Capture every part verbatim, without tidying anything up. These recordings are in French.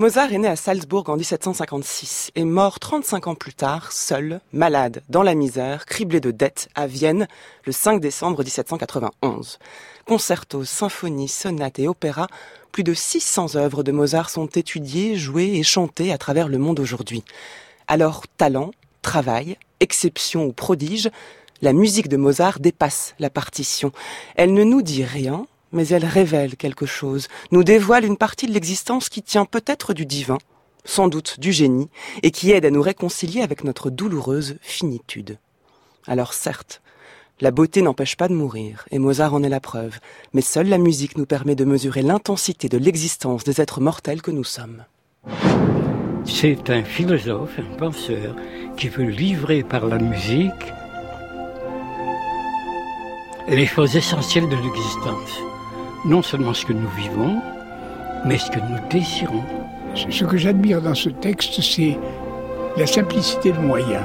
Mozart est né à Salzbourg en dix-sept cent cinquante-six et mort trente-cinq ans plus tard, seul, malade, dans la misère, criblé de dettes, à Vienne, le cinq décembre dix-sept cent quatre-vingt-onze. Concertos, symphonies, sonates et opéras, plus de six cents œuvres de Mozart sont étudiées, jouées et chantées à travers le monde aujourd'hui. Alors, talent, travail, exception ou prodige, la musique de Mozart dépasse la partition. Elle ne nous dit rien, mais elle révèle quelque chose, nous dévoile une partie de l'existence qui tient peut-être du divin, sans doute du génie, et qui aide à nous réconcilier avec notre douloureuse finitude. Alors certes, la beauté n'empêche pas de mourir, et Mozart en est la preuve, mais seule la musique nous permet de mesurer l'intensité de l'existence des êtres mortels que nous sommes. C'est un philosophe, un penseur, qui veut livrer par la musique les choses essentielles de l'existence. Non seulement ce que nous vivons, mais ce que nous désirons. Ce que j'admire dans ce texte, c'est la simplicité de moyens.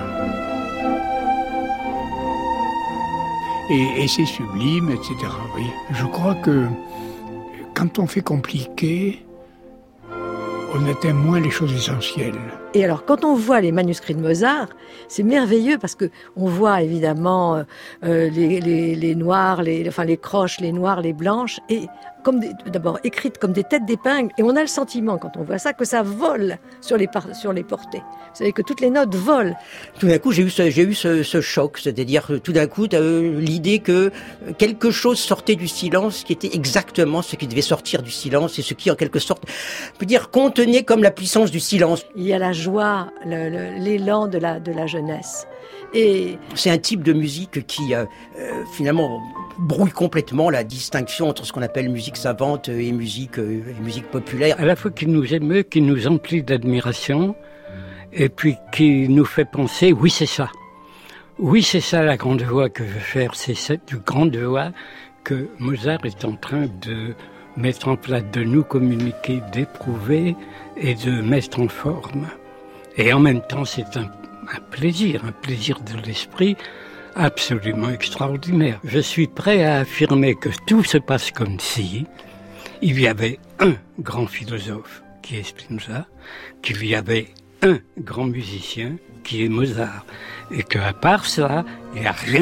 Et, et c'est sublime, et cetera. Oui. Je crois que quand on fait compliqué, on atteint moins les choses essentielles. Et alors, quand on voit les manuscrits de Mozart, c'est merveilleux parce que on voit évidemment euh, les, les, les noirs, les, enfin les croches, les noires, les blanches, et comme des, d'abord écrites comme des têtes d'épingle. Et on a le sentiment, quand on voit ça, que ça vole sur les, par, sur les portées. Vous savez que toutes les notes volent. Tout d'un coup, j'ai eu ce, j'ai eu ce, ce choc, c'est-à-dire tout d'un coup, euh, l'idée que quelque chose sortait du silence, qui était exactement ce qui devait sortir du silence et ce qui, en quelque sorte, peut dire contenait comme la puissance du silence. Il y a la joie, le, le, l'élan de la, de la jeunesse. Et c'est un type de musique qui, euh, euh, finalement, brouille complètement la distinction entre ce qu'on appelle musique savante et musique, euh, et musique populaire. À la fois qui nous émeut, qui nous emplit d'admiration, et puis qui nous fait penser, oui, c'est ça. Oui, c'est ça la grande voix que je veux faire, c'est cette grande voix que Mozart est en train de mettre en place, de nous communiquer, d'éprouver et de mettre en forme. Et en même temps, c'est un, un plaisir, un plaisir de l'esprit absolument extraordinaire. Je suis prêt à affirmer que tout se passe comme si il y avait un grand philosophe qui est Spinoza, qu'il y avait un grand musicien qui est Mozart, et qu'à part ça, il n'y a rien.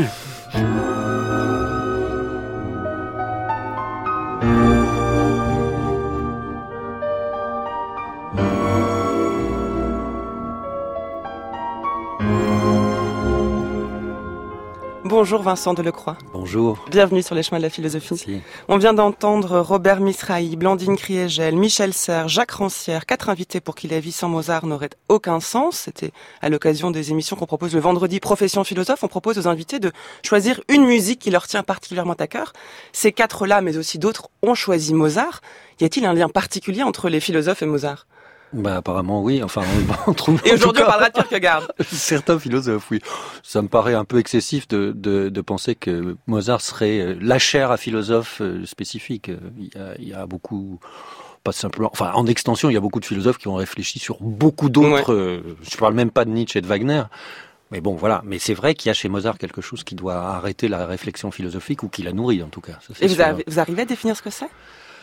Bonjour Vincent Delecroix. Bonjour. Bienvenue sur les chemins de la philosophie. Merci. On vient d'entendre Robert Misrahi, Blandine Kriégel, Michel Serres, Jacques Rancière, quatre invités pour qui la vie sans Mozart n'aurait aucun sens. C'était à l'occasion des émissions qu'on propose le vendredi Profession philosophe. On propose aux invités de choisir une musique qui leur tient particulièrement à cœur. Ces quatre-là, mais aussi d'autres, ont choisi Mozart. Y a-t-il un lien particulier entre les philosophes et Mozart ? Bah apparemment oui, enfin on, on trouve. Et aujourd'hui on parlera de Kierkegaard. Certains philosophes, oui. Ça me paraît un peu excessif de, de, de penser que Mozart serait la chaire à philosophe spécifique. Il y a, il y a beaucoup, pas simplement, enfin en extension, il y a beaucoup de philosophes qui ont réfléchi sur beaucoup d'autres. Ouais. Je parle même pas de Nietzsche et de Wagner. Mais bon, voilà. Mais c'est vrai qu'il y a chez Mozart quelque chose qui doit arrêter la réflexion philosophique ou qui la nourrit en tout cas. Ça, et vous, avez, vous arrivez à définir ce que c'est ?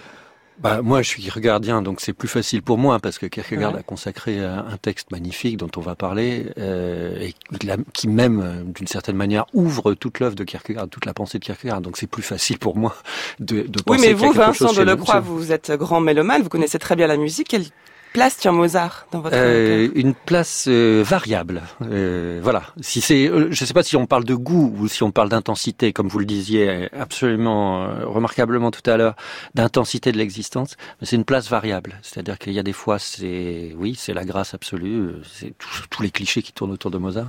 Bah, moi, je suis kierkegaardien, donc c'est plus facile pour moi, parce que Kierkegaard ouais. a consacré un texte magnifique dont on va parler, euh, et qui même, d'une certaine manière, ouvre toute l'œuvre de Kierkegaard, toute la pensée de Kierkegaard. Donc c'est plus facile pour moi de, de penser. Oui, mais vous, Vincent Delecroix, vous êtes grand mélomane, vous connaissez très bien la musique. Quelle place tient Mozart dans votre euh, Une place euh, variable. Euh, voilà. Si c'est, euh, je ne sais pas si on parle de goût ou si on parle d'intensité, comme vous le disiez absolument euh, remarquablement tout à l'heure, d'intensité de l'existence. Mais c'est une place variable. C'est-à-dire qu'il y a des fois, c'est, oui, c'est la grâce absolue. C'est tous, tous les clichés qui tournent autour de Mozart.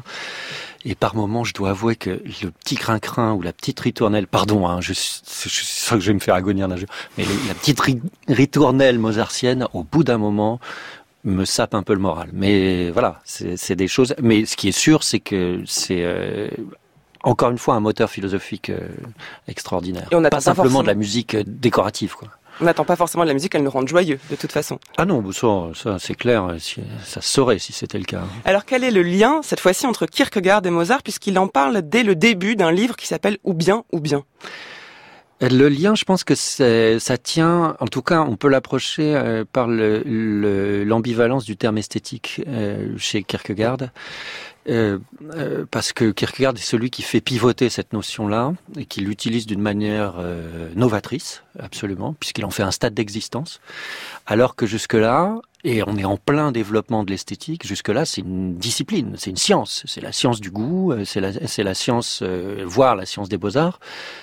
Et par moments, je dois avouer que le petit crin-crin ou la petite ritournelle, pardon, hein, je, je, je sens que je vais me faire agonir d'un jeu, mais le, la petite ri, ritournelle mozartienne, au bout d'un moment, me sape un peu le moral. Mais voilà, c'est, c'est des choses. Mais ce qui est sûr, c'est que c'est euh, encore une fois un moteur philosophique euh, extraordinaire. Et on pas simplement forcément de la musique décorative, quoi. On n'attend pas forcément de la musique qu'elle nous rende joyeux, de toute façon. Ah non, ça, ça c'est clair, ça se saurait si c'était le cas. Alors quel est le lien, cette fois-ci, entre Kierkegaard et Mozart, puisqu'il en parle dès le début d'un livre qui s'appelle « Ou bien, ou bien ». Le lien, je pense que c'est, ça tient, en tout cas, on peut l'approcher euh, par le, le, l'ambivalence du terme esthétique euh, chez Kierkegaard. Euh, euh, parce que Kierkegaard est celui qui fait pivoter cette notion-là et qui l'utilise d'une manière euh, novatrice, absolument, puisqu'il en fait un stade d'existence, alors que jusque-là, et on est en plein développement de l'esthétique, jusque-là c'est une discipline, c'est une science, c'est la science du goût, c'est la, c'est la science, euh, voire la science des beaux-arts,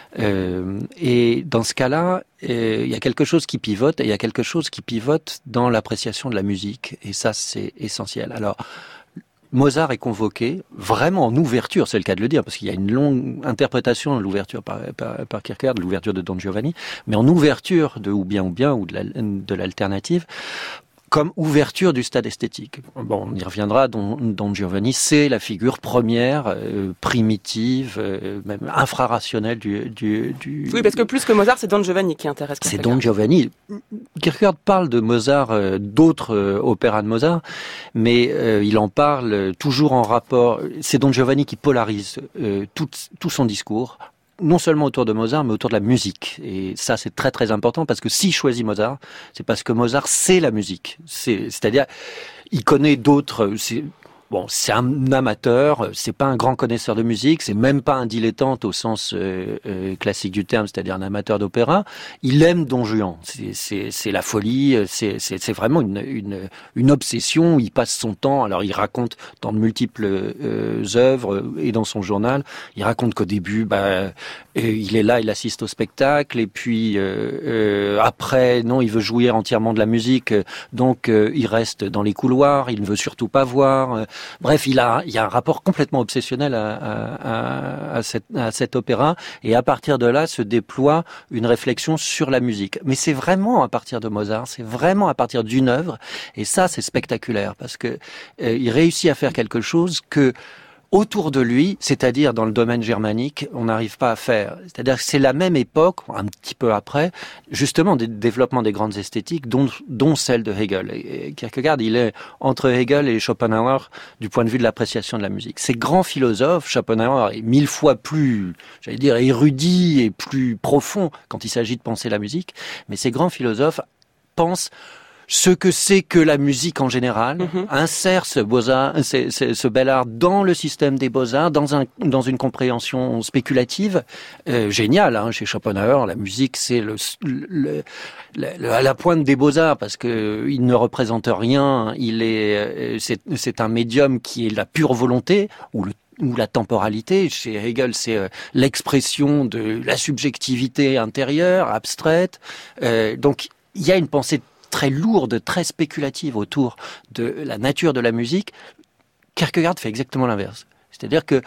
euh, et dans ce cas-là, euh, il y a quelque chose qui pivote, et il y a quelque chose qui pivote dans l'appréciation de la musique, et ça c'est essentiel. Alors, Mozart est convoqué vraiment en ouverture, c'est le cas de le dire, parce qu'il y a une longue interprétation de l'ouverture par, par, par Kierkegaard, de l'ouverture de Don Giovanni, mais en ouverture de Ou bien ou bien, ou de, la, de l'alternative, comme ouverture du stade esthétique. Bon, on y reviendra, Don, Don Giovanni, c'est la figure première, euh, primitive, euh, même infrarationnelle du, du, du... Oui, parce que plus que Mozart, c'est Don Giovanni qui intéresse Kierkegaard. C'est Don Giovanni. Kierkegaard parle de Mozart, euh, d'autres euh, opéras de Mozart, mais euh, il en parle toujours en rapport... C'est Don Giovanni qui polarise euh, tout, tout son discours, non seulement autour de Mozart, mais autour de la musique. Et ça, c'est très très important, parce que s'il choisit Mozart, c'est parce que Mozart, c'est la musique. C'est, c'est-à-dire, il connaît d'autres... C'est, bon, c'est un amateur, c'est pas un grand connaisseur de musique, c'est même pas un dilettante au sens euh, euh, classique du terme, c'est-à-dire un amateur d'opéra. Il aime Don Juan. C'est, c'est, c'est la folie, c'est, c'est, c'est vraiment une, une, une obsession. Il passe son temps. Alors, il raconte dans de multiples euh, œuvres et dans son journal, il raconte qu'au début, bah, il est là, il assiste au spectacle, et puis euh, euh, après, non, il veut jouir entièrement de la musique, donc euh, il reste dans les couloirs, il ne veut surtout pas voir. Euh, Bref, il a, il y a un rapport complètement obsessionnel à, à, à, à, cette, à cet opéra, et à partir de là se déploie une réflexion sur la musique. Mais c'est vraiment à partir de Mozart, c'est vraiment à partir d'une œuvre, et ça c'est spectaculaire, parce que euh, il réussit à faire quelque chose que autour de lui, c'est-à-dire dans le domaine germanique, on n'arrive pas à faire. C'est-à-dire que c'est la même époque, un petit peu après, justement, des développements des grandes esthétiques, dont, dont celle de Hegel. Et Kierkegaard, il est entre Hegel et Schopenhauer du point de vue de l'appréciation de la musique. Ces grands philosophes, Schopenhauer est mille fois plus, j'allais dire, érudit et plus profond quand il s'agit de penser la musique, mais ces grands philosophes pensent ce que c'est que la musique en général, mm-hmm. insère ce beaux-arts, ce, ce, ce bel art dans le système des beaux-arts, dans un, dans une compréhension spéculative, euh, géniale, hein, chez Schopenhauer, la musique c'est le, le, le, à la pointe des beaux-arts, parce que il ne représente rien, il est, c'est, c'est un médium qui est la pure volonté, ou le ou la temporalité. Chez Hegel, c'est euh, l'expression de la subjectivité intérieure, abstraite, euh, donc il y a une pensée très lourde, très spéculative autour de la nature de la musique. Kierkegaard fait exactement l'inverse. C'est-à-dire que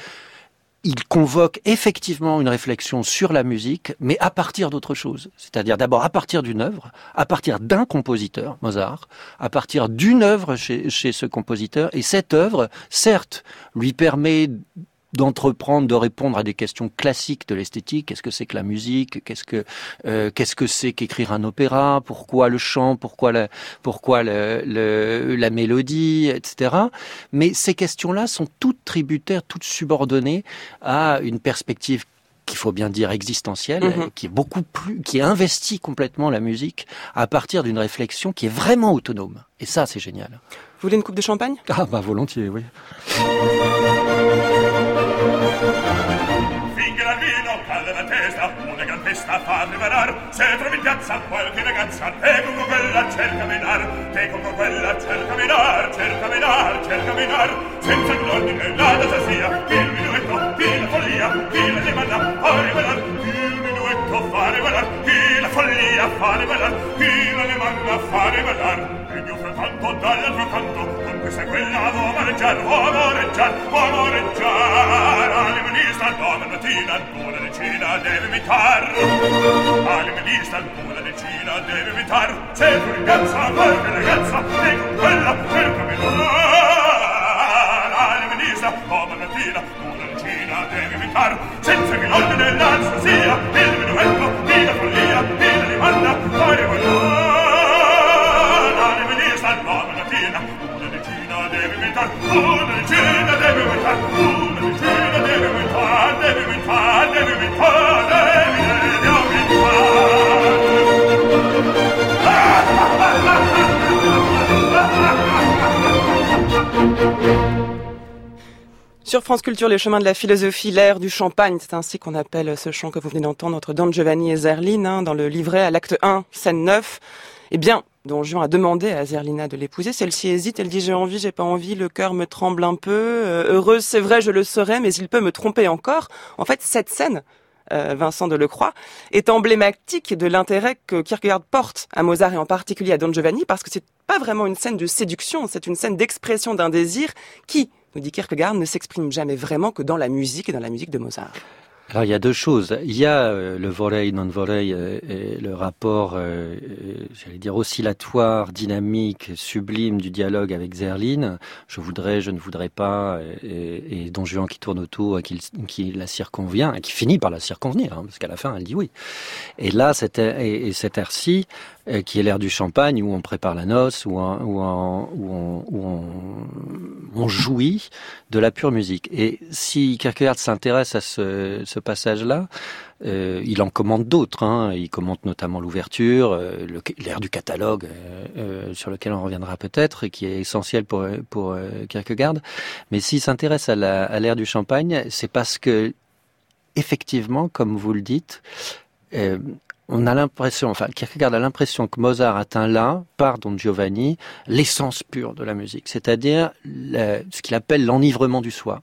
il convoque effectivement une réflexion sur la musique, mais à partir d'autre chose. C'est-à-dire d'abord à partir d'une œuvre, à partir d'un compositeur, Mozart, à partir d'une œuvre chez, chez ce compositeur. Et cette œuvre, certes, lui permet d'entreprendre, de répondre à des questions classiques de l'esthétique. Qu'est-ce que c'est que la musique? Qu'est-ce que euh, qu'est-ce que c'est qu'écrire un opéra? Pourquoi le chant? Pourquoi la pourquoi le, le, la mélodie, et cetera. Mais ces questions-là sont toutes tributaires, toutes subordonnées à une perspective qu'il faut bien dire existentielle, mmh. qui est beaucoup plus, qui investit complètement la musique à partir d'une réflexion qui est vraiment autonome. Et ça, c'est génial. Vous voulez une coupe de champagne? Ah bah volontiers, oui. Finché l'alvino cade la testa, una gran festa fa preparar. Se trovi in piazza qualche ragazza, te con quella cerca menar, te con quella cerca menar, cerca menar, cerca menar. Senza l'ordine nada sa sia, il minuetto, chi la follia, chi la demanda, fare velar. Il minuetto fare velar, chi la follia fare velar, chi la demanda fare velar. Il mio frattanto dall'altro canto, con questa e quella vuoi amareggiar, vuoi amareggiar, vuoi amareggiar. All'emenista donna mattina, una decina deve imitar. All'emenista una decina deve imitar. Se tu ragazza, qualche ragazza, e con quella cerca menar. All'emenista donna mattina, una decina deve imitar. Senza che l'ordine nell'alza sia, il minuetto, chi la follia, chi la rimanda, fare volar. Una decina deve imitar, una decina deve imitar, una decina deve imitar, deve imitar, deve imitar, deve imitar. Sur France Culture, les chemins de la philosophie, l'ère du champagne, c'est ainsi qu'on appelle ce chant que vous venez d'entendre entre Don Giovanni et Zerline, hein, dans le livret à l'acte un, scène neuf. Eh bien, Don Juan a demandé à Zerlina de l'épouser. Celle-ci hésite, elle dit « j'ai envie, j'ai pas envie, le cœur me tremble un peu, euh, heureuse, c'est vrai, je le serai, mais il peut me tromper encore ». En fait, cette scène, euh, Vincent Delecroix, est emblématique de l'intérêt que Kierkegaard porte à Mozart et en particulier à Don Giovanni, parce que c'est pas vraiment une scène de séduction, c'est une scène d'expression d'un désir qui, nous dit Kierkegaard, ne s'exprime jamais vraiment que dans la musique et dans la musique de Mozart. Alors il y a deux choses. Il y a euh, le vorrei, non vorrei, euh, et le rapport, euh, euh, j'allais dire, oscillatoire, dynamique, sublime du dialogue avec Zerline. Je voudrais, je ne voudrais pas, et, et Don Juan qui tourne autour, et qui, qui la circonvient, et qui finit par la circonvenir, hein, parce qu'à la fin elle dit oui. Et là, cet, et, et cet air-ci, euh, qui est l'air du champagne, où on prépare la noce, où on, où on, où on, où on, on jouit de la pure musique. Et si Kierkegaard s'intéresse à ce, ce passage-là, euh, il en commente d'autres. Hein. Il commente notamment l'ouverture, euh, le, l'air du catalogue, euh, euh, sur lequel on reviendra peut-être, et qui est essentiel pour, pour euh, Kierkegaard. Mais s'il s'intéresse à, la, à l'air du champagne, c'est parce que, effectivement, comme vous le dites, euh, on a l'impression, enfin, Kierkegaard a l'impression que Mozart atteint là, par Don Giovanni, l'essence pure de la musique, c'est-à-dire le, ce qu'il appelle l'enivrement du soi.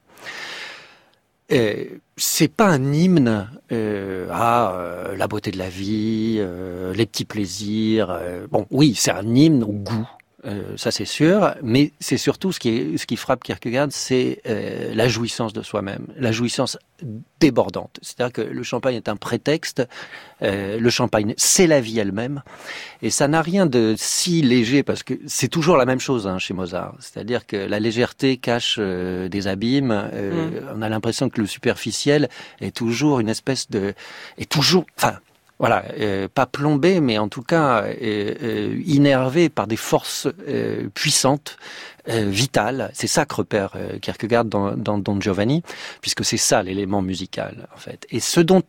Et c'est pas un hymne euh, à euh, la beauté de la vie, euh, les petits plaisirs. Euh, bon, oui, c'est un hymne au goût. Euh, ça c'est sûr, mais c'est surtout ce qui est, ce qui frappe Kierkegaard, c'est euh, la jouissance de soi-même, la jouissance débordante. C'est-à-dire que le champagne est un prétexte, euh, le champagne c'est la vie elle-même, et ça n'a rien de si léger, parce que c'est toujours la même chose hein, chez Mozart. C'est-à-dire que la légèreté cache euh, des abîmes, euh, mmh. on a l'impression que le superficiel est toujours une espèce de... est toujours... enfin. Voilà, euh, pas plombé, mais en tout cas euh, euh, innervé par des forces euh, puissantes, euh, vitales. C'est ça que repère euh, Kierkegaard dans, dans Don Giovanni, puisque c'est ça l'élément musical, en fait. Et ce dont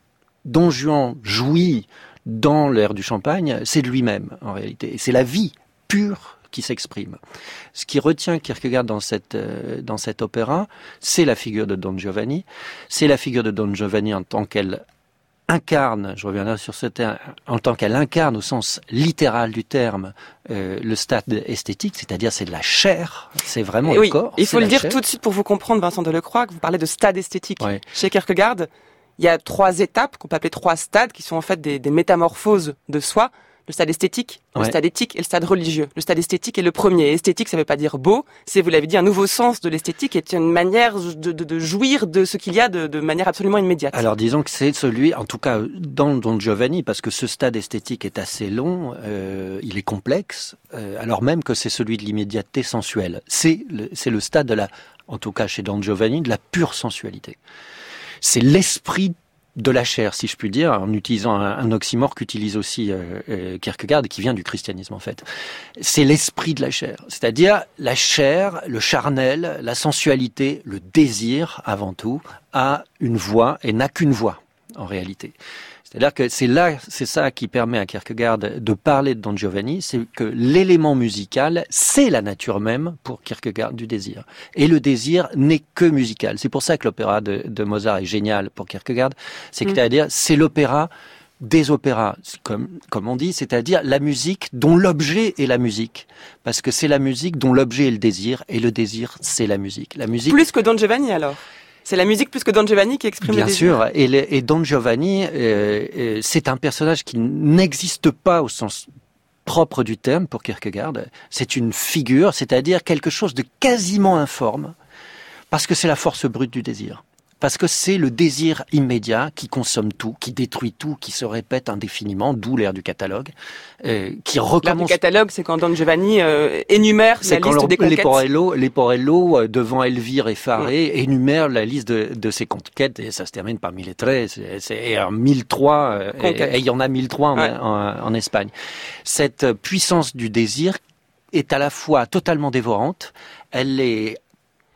Don Juan jouit dans l'air du champagne, c'est de lui-même, en réalité. Et c'est la vie pure qui s'exprime. Ce qui retient Kierkegaard dans cette euh, dans cet opéra, c'est la figure de Don Giovanni. C'est la figure de Don Giovanni en tant qu'elle incarne, je reviendrai sur ce terme, en tant qu'elle incarne au sens littéral du terme euh, le stade esthétique, c'est-à-dire c'est de la chair, c'est vraiment et le oui, corps. Il faut le dire chair. Tout de suite pour vous comprendre, Vincent Delecroix, que vous parlez de stade esthétique. Ouais. Chez Kierkegaard, il y a trois étapes qu'on peut appeler trois stades, qui sont en fait des, des métamorphoses de soi. Le stade esthétique, le ouais. stade éthique et le stade religieux. Le stade esthétique est le premier. Esthétique, ça ne veut pas dire beau. C'est, vous l'avez dit, un nouveau sens de l'esthétique est une manière de, de, de jouir de ce qu'il y a de, de manière absolument immédiate. Alors disons que c'est celui, en tout cas dans Don Giovanni, parce que ce stade esthétique est assez long, euh, il est complexe, euh, alors même que c'est celui de l'immédiateté sensuelle. C'est le, c'est le stade de la, en tout cas chez Don Giovanni, de la pure sensualité. C'est l'esprit de la chair, si je puis dire, en utilisant un, un oxymore qu'utilise aussi euh, euh, Kierkegaard, qui vient du christianisme en fait. C'est l'esprit de la chair, c'est-à-dire la chair, le charnel, la sensualité, le désir avant tout, a une voix et n'a qu'une voix en réalité. C'est-à-dire que c'est là, c'est ça qui permet à Kierkegaard de parler de Don Giovanni, c'est que l'élément musical, c'est la nature même pour Kierkegaard du désir. Et le désir n'est que musical. C'est pour ça que l'opéra de, de Mozart est génial pour Kierkegaard. C'est mmh. c'est-à-dire, c'est l'opéra des opéras, comme, comme on dit, c'est-à-dire la musique dont l'objet est la musique. Parce que c'est la musique dont l'objet est le désir, et le désir, c'est la musique. La musique... Plus que Don Giovanni alors ? C'est la musique plus que Don Giovanni qui exprime Bien le désir. sûr, et, le, et Don Giovanni, euh, euh, c'est un personnage qui n'existe pas au sens propre du terme pour Kierkegaard. C'est une figure, c'est-à-dire quelque chose de quasiment informe, parce que c'est la force brute du désir. Parce que c'est le désir immédiat qui consomme tout, qui détruit tout, qui se répète indéfiniment, d'où l'ère du catalogue, euh, qui recommence... L'ère du catalogue, c'est quand Don Giovanni euh, énumère c'est la liste quand des conquêtes. Leporello, Leporello, euh, devant Elvire effarée, mmh. énumère la liste de, de ses conquêtes, et ça se termine par mille trois, c'est, c'est en mille trois, euh, et il y en a mille trois en, ouais. en, en Espagne. Cette puissance du désir est à la fois totalement dévorante, elle est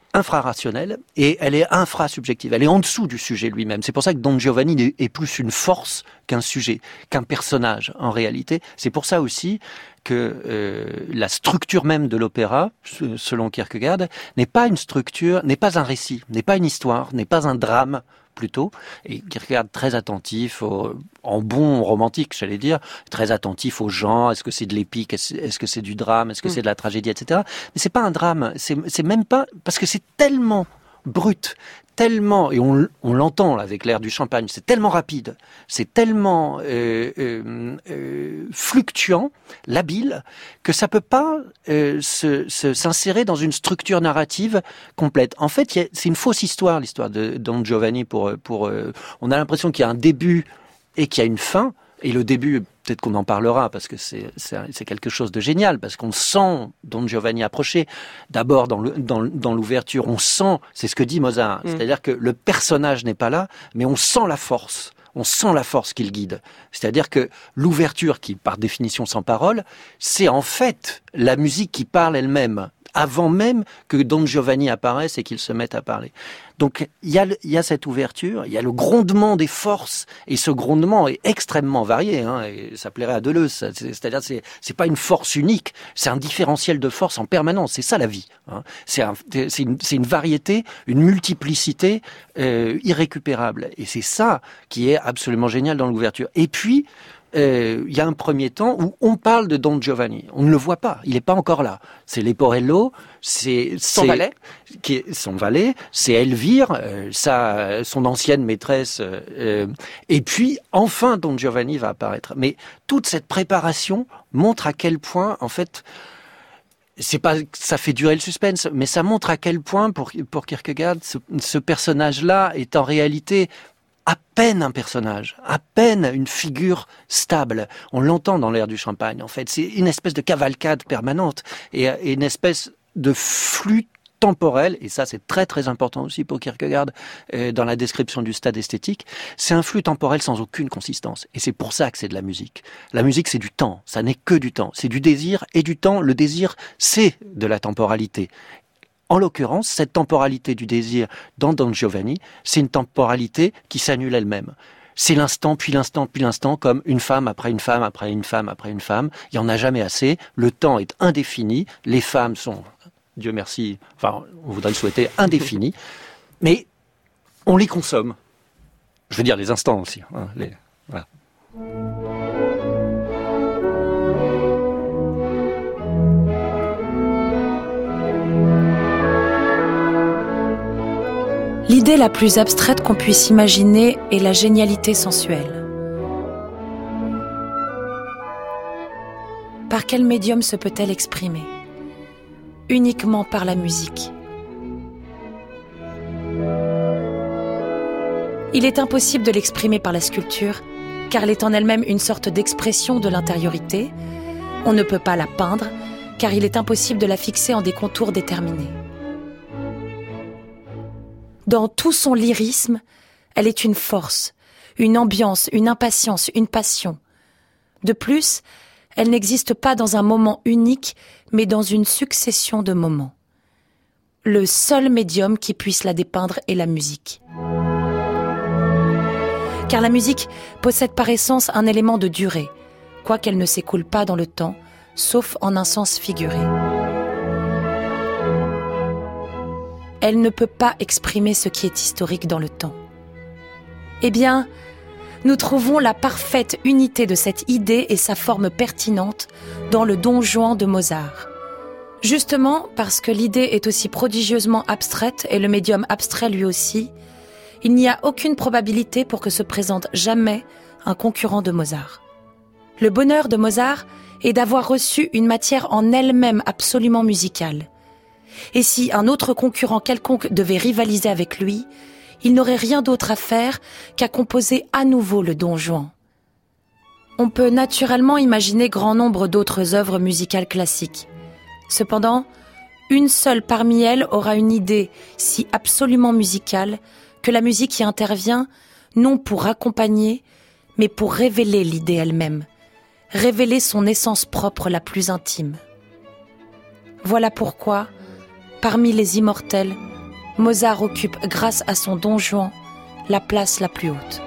infrarationnelle et elle est infrasubjective. Elle est en dessous du sujet lui-même. C'est pour ça que Don Giovanni est plus une force qu'un sujet, qu'un personnage en réalité. C'est pour ça aussi que euh, la structure même de l'opéra, selon Kierkegaard, n'est pas une structure, n'est pas un récit, n'est pas une histoire, n'est pas un drame plutôt. Et Kierkegaard très attentif, au, en bon romantique, j'allais dire, très attentif aux gens. Est-ce que c'est de l'épique, est-ce, est-ce que c'est du drame, est-ce que c'est de la tragédie, et cetera. Mais c'est pas un drame. C'est, c'est même pas parce que c'est tellement brut, tellement, et on, on l'entend là, avec l'air du champagne, c'est tellement rapide, c'est tellement euh, euh, euh, fluctuant, labile, que ça peut pas euh, se, se, s'insérer dans une structure narrative complète. En fait, y a, c'est une fausse histoire, l'histoire de Don Giovanni. Pour, pour, euh, on a l'impression qu'il y a un début et qu'il y a une fin, et le début, peut-être qu'on en parlera, parce que c'est, c'est, c'est quelque chose de génial, parce qu'on sent Don Giovanni approcher. D'abord, dans, le, dans, dans l'ouverture, on sent, c'est ce que dit Mozart, mmh. c'est-à-dire que le personnage n'est pas là, mais on sent la force. On sent la force qui le guide. C'est-à-dire que l'ouverture, qui par définition sans parole, c'est en fait la musique qui parle elle-même, avant même que Don Giovanni apparaisse et qu'il se mette à parler. Donc il y a, il y a cette ouverture, il y a le grondement des forces, et ce grondement est extrêmement varié, hein, et ça plairait à Deleuze. C'est, c'est-à-dire c'est, c'est pas une force unique, c'est un différentiel de force en permanence. C'est ça la vie. Hein. C'est, un, c'est, une, c'est une variété, une multiplicité euh, irrécupérable. Et c'est ça qui est absolument génial dans l'ouverture. Et puis Euh, il y a un premier temps où on parle de Don Giovanni. On ne le voit pas, il n'est pas encore là. C'est Leporello, c'est son c'est, valet, qui est son valet, c'est Elvire, euh, sa, son ancienne maîtresse. Euh, et puis enfin Don Giovanni va apparaître. Mais toute cette préparation montre à quel point, en fait, c'est pas, ça fait durer le suspense, mais ça montre à quel point, pour pour Kierkegaard, ce, ce personnage-là est en réalité à peine un personnage, à peine une figure stable. On l'entend dans l'air du champagne, en fait. C'est une espèce de cavalcade permanente et, et une espèce de flux temporel, et ça c'est très très important aussi pour Kierkegaard euh, dans la description du stade esthétique. C'est un flux temporel sans aucune consistance, et c'est pour ça que c'est de la musique. La musique, c'est du temps, ça n'est que du temps. C'est du désir et du temps. Le désir, c'est de la temporalité. En l'occurrence, cette temporalité du désir dans Don Giovanni, c'est une temporalité qui s'annule elle-même. C'est l'instant, puis l'instant, puis l'instant, comme une femme après une femme, après une femme, après une femme. Il n'y en a jamais assez. Le temps est indéfini. Les femmes sont, Dieu merci, enfin, on voudrait le souhaiter, indéfinies. Mais on les consomme. Je veux dire les instants aussi. Hein, les, voilà. L'idée la plus abstraite qu'on puisse imaginer est la génialité sensuelle. Par quel médium se peut-elle exprimer ? Uniquement par la musique. Il est impossible de l'exprimer par la sculpture, car elle est en elle-même une sorte d'expression de l'intériorité. On ne peut pas la peindre, car il est impossible de la fixer en des contours déterminés. Dans tout son lyrisme, elle est une force, une ambiance, une impatience, une passion. De plus, elle n'existe pas dans un moment unique, mais dans une succession de moments. Le seul médium qui puisse la dépeindre est la musique. Car la musique possède par essence un élément de durée, quoiqu'elle ne s'écoule pas dans le temps, sauf en un sens figuré. Elle ne peut pas exprimer ce qui est historique dans le temps. Eh bien, nous trouvons la parfaite unité de cette idée et sa forme pertinente dans le Don Juan de Mozart. Justement, parce que l'idée est aussi prodigieusement abstraite et le médium abstrait lui aussi, il n'y a aucune probabilité pour que se présente jamais un concurrent de Mozart. Le bonheur de Mozart est d'avoir reçu une matière en elle-même absolument musicale. Et si un autre concurrent quelconque devait rivaliser avec lui, il n'aurait rien d'autre à faire qu'à composer à nouveau le Don Juan. On peut naturellement imaginer grand nombre d'autres œuvres musicales classiques. Cependant, une seule parmi elles aura une idée si absolument musicale que la musique y intervient non pour accompagner, mais pour révéler l'idée elle-même, révéler son essence propre la plus intime. Voilà pourquoi, parmi les immortels, Mozart occupe, grâce à son Don Juan, la place la plus haute.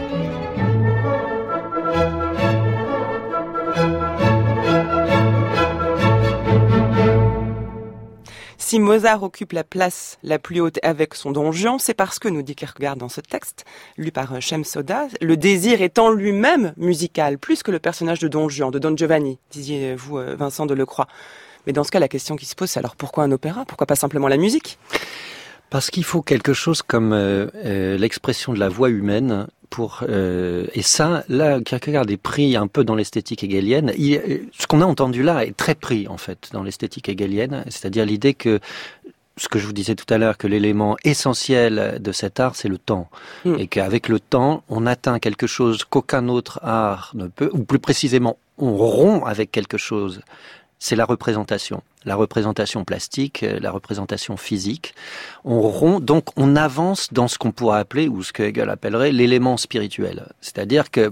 Si Mozart occupe la place la plus haute avec son Don Juan, c'est parce que, nous dit Kierkegaard dans ce texte, lu par Shem Soda, le désir est en lui-même musical, plus que le personnage de Don Juan, de Don Giovanni, disiez-vous Vincent Delecroix. Mais dans ce cas, la question qui se pose, c'est alors pourquoi un opéra ? Pourquoi pas simplement la musique ? Parce qu'il faut quelque chose comme euh, euh, l'expression de la voix humaine pour euh, et ça, là, Kierkegaard est pris un peu dans l'esthétique hegelienne. Il, ce qu'on a entendu là est très pris en fait dans l'esthétique hegelienne, c'est-à-dire l'idée que ce que je vous disais tout à l'heure, que l'élément essentiel de cet art, c'est le temps, mmh. et qu'avec le temps, on atteint quelque chose qu'aucun autre art ne peut, ou plus précisément, on rompt avec quelque chose. C'est la représentation, la représentation plastique, la représentation physique. On rompt, donc on avance dans ce qu'on pourrait appeler, ou ce que Hegel appellerait, l'élément spirituel. C'est-à-dire que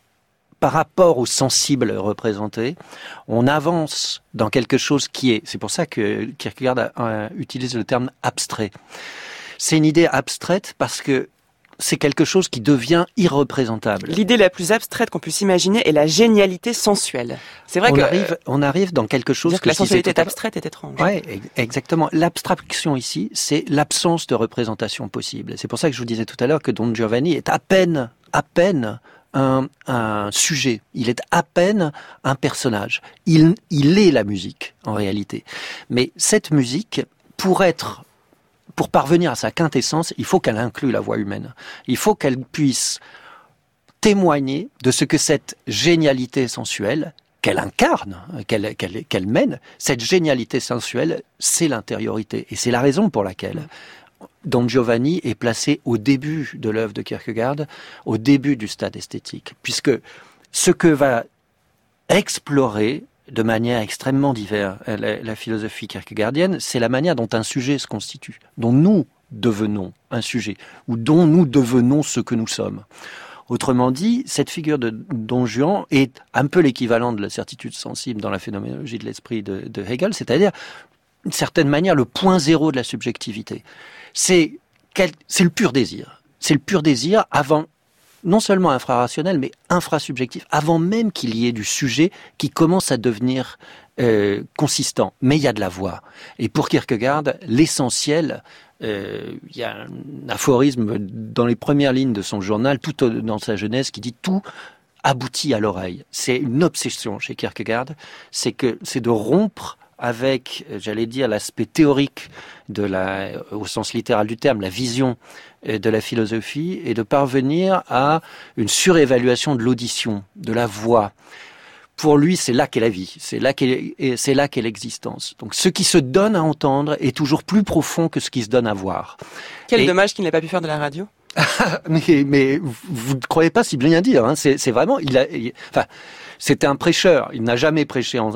par rapport au sensible représenté, on avance dans quelque chose qui est... C'est pour ça que Kierkegaard a, a, utilise le terme abstrait. C'est une idée abstraite parce que c'est quelque chose qui devient irreprésentable. L'idée la plus abstraite qu'on puisse imaginer est la génialité sensuelle. C'est vrai on que arrive, on arrive dans quelque chose que, que la sensualité si est abstraite est étrange. Ouais, exactement. L'abstraction ici, c'est l'absence de représentation possible. C'est pour ça que je vous disais tout à l'heure que Don Giovanni est à peine, à peine un, un sujet. Il est à peine un personnage. Il, il est la musique en réalité. Mais cette musique, pour être Pour parvenir à sa quintessence, il faut qu'elle inclue la voix humaine. Il faut qu'elle puisse témoigner de ce que cette génialité sensuelle, qu'elle incarne, qu'elle, qu'elle, qu'elle mène, cette génialité sensuelle, c'est l'intériorité. Et c'est la raison pour laquelle Don Giovanni est placé au début de l'œuvre de Kierkegaard, au début du stade esthétique. Puisque ce que va explorer de manière extrêmement diverse, la, la philosophie kierkegaardienne, c'est la manière dont un sujet se constitue, dont nous devenons un sujet, ou dont nous devenons ce que nous sommes. Autrement dit, cette figure de Don Juan est un peu l'équivalent de la certitude sensible dans la phénoménologie de l'esprit de, de Hegel, c'est-à-dire, d'une certaine manière, le point zéro de la subjectivité. C'est, quel, c'est le pur désir. C'est le pur désir avant... non seulement infrarationnel, mais infrasubjectif, avant même qu'il y ait du sujet qui commence à devenir euh, consistant. Mais il y a de la voix. Et pour Kierkegaard, l'essentiel, euh, il y a un aphorisme dans les premières lignes de son journal, tout dans sa jeunesse, qui dit « tout aboutit à l'oreille ». C'est une obsession chez Kierkegaard, c'est que c'est de rompre avec, j'allais dire, l'aspect théorique de la, au sens littéral du terme, la vision de la philosophie, et de parvenir à une surévaluation de l'audition, de la voix. Pour lui, c'est là qu'est la vie, c'est là qu'est, c'est là qu'est l'existence. Donc, ce qui se donne à entendre est toujours plus profond que ce qui se donne à voir. Quel et... dommage qu'il n'ait pas pu faire de la radio. mais, mais vous ne croyez pas si bien dire, hein. c'est, c'est vraiment, il a, il, enfin, c'était un prêcheur. Il n'a jamais prêché en,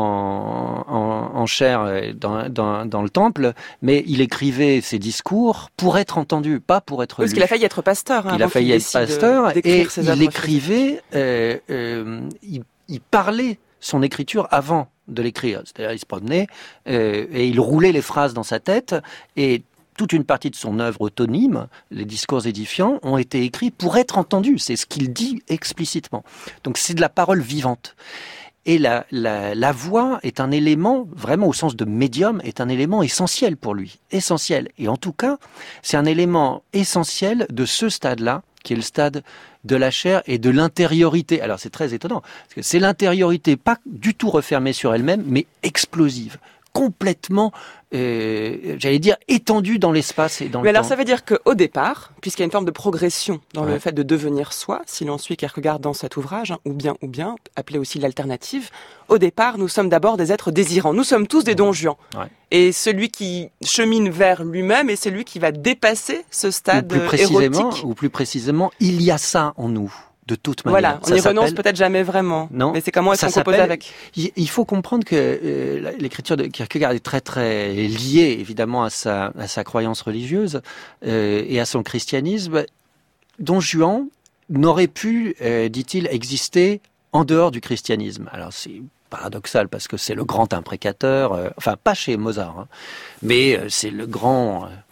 en, en, en chair dans, dans, dans le temple, mais il écrivait ses discours pour être entendu, pas pour être lu. Parce qu'il a failli être pasteur. Hein, il a failli être pasteur de, et il écrivait, euh, euh, il, il parlait son écriture avant de l'écrire. C'est-à-dire, il se promenait euh, et il roulait les phrases dans sa tête, et toute une partie de son œuvre autonome, les discours édifiants, ont été écrits pour être entendus. C'est ce qu'il dit explicitement. Donc c'est de la parole vivante. Et la, la, la voix est un élément, vraiment au sens de médium, est un élément essentiel pour lui. Essentiel. Et en tout cas, c'est un élément essentiel de ce stade-là, qui est le stade de la chair et de l'intériorité. Alors c'est très étonnant, parce que c'est l'intériorité pas du tout refermée sur elle-même, mais explosive, complètement, euh, j'allais dire, étendue dans l'espace et dans Mais le temps. Mais alors ça veut dire qu'au départ, puisqu'il y a une forme de progression dans ouais. le fait de devenir soi, si l'on suit Kierkegaard dans cet ouvrage, hein, ou bien, ou bien, appelé aussi l'alternative, au départ, nous sommes d'abord des êtres désirants. Nous sommes tous des Don Juan. Ouais. Et celui qui chemine vers lui-même est celui qui va dépasser ce stade ou plus précisément, érotique. Ou plus précisément, il y a ça en nous. De toute manière. Voilà, on ça y renonce s'appelle... peut-être jamais vraiment. Non, mais c'est comment est-ce qu'on compose avec. Il faut comprendre que euh, l'écriture de Kierkegaard est très très liée évidemment à sa à sa croyance religieuse euh, et à son christianisme. Don Juan n'aurait pu, euh, dit-il, exister en dehors du christianisme. Alors c'est paradoxal parce que c'est le grand imprécateur, euh, enfin pas chez Mozart, hein, mais euh, c'est le grand euh,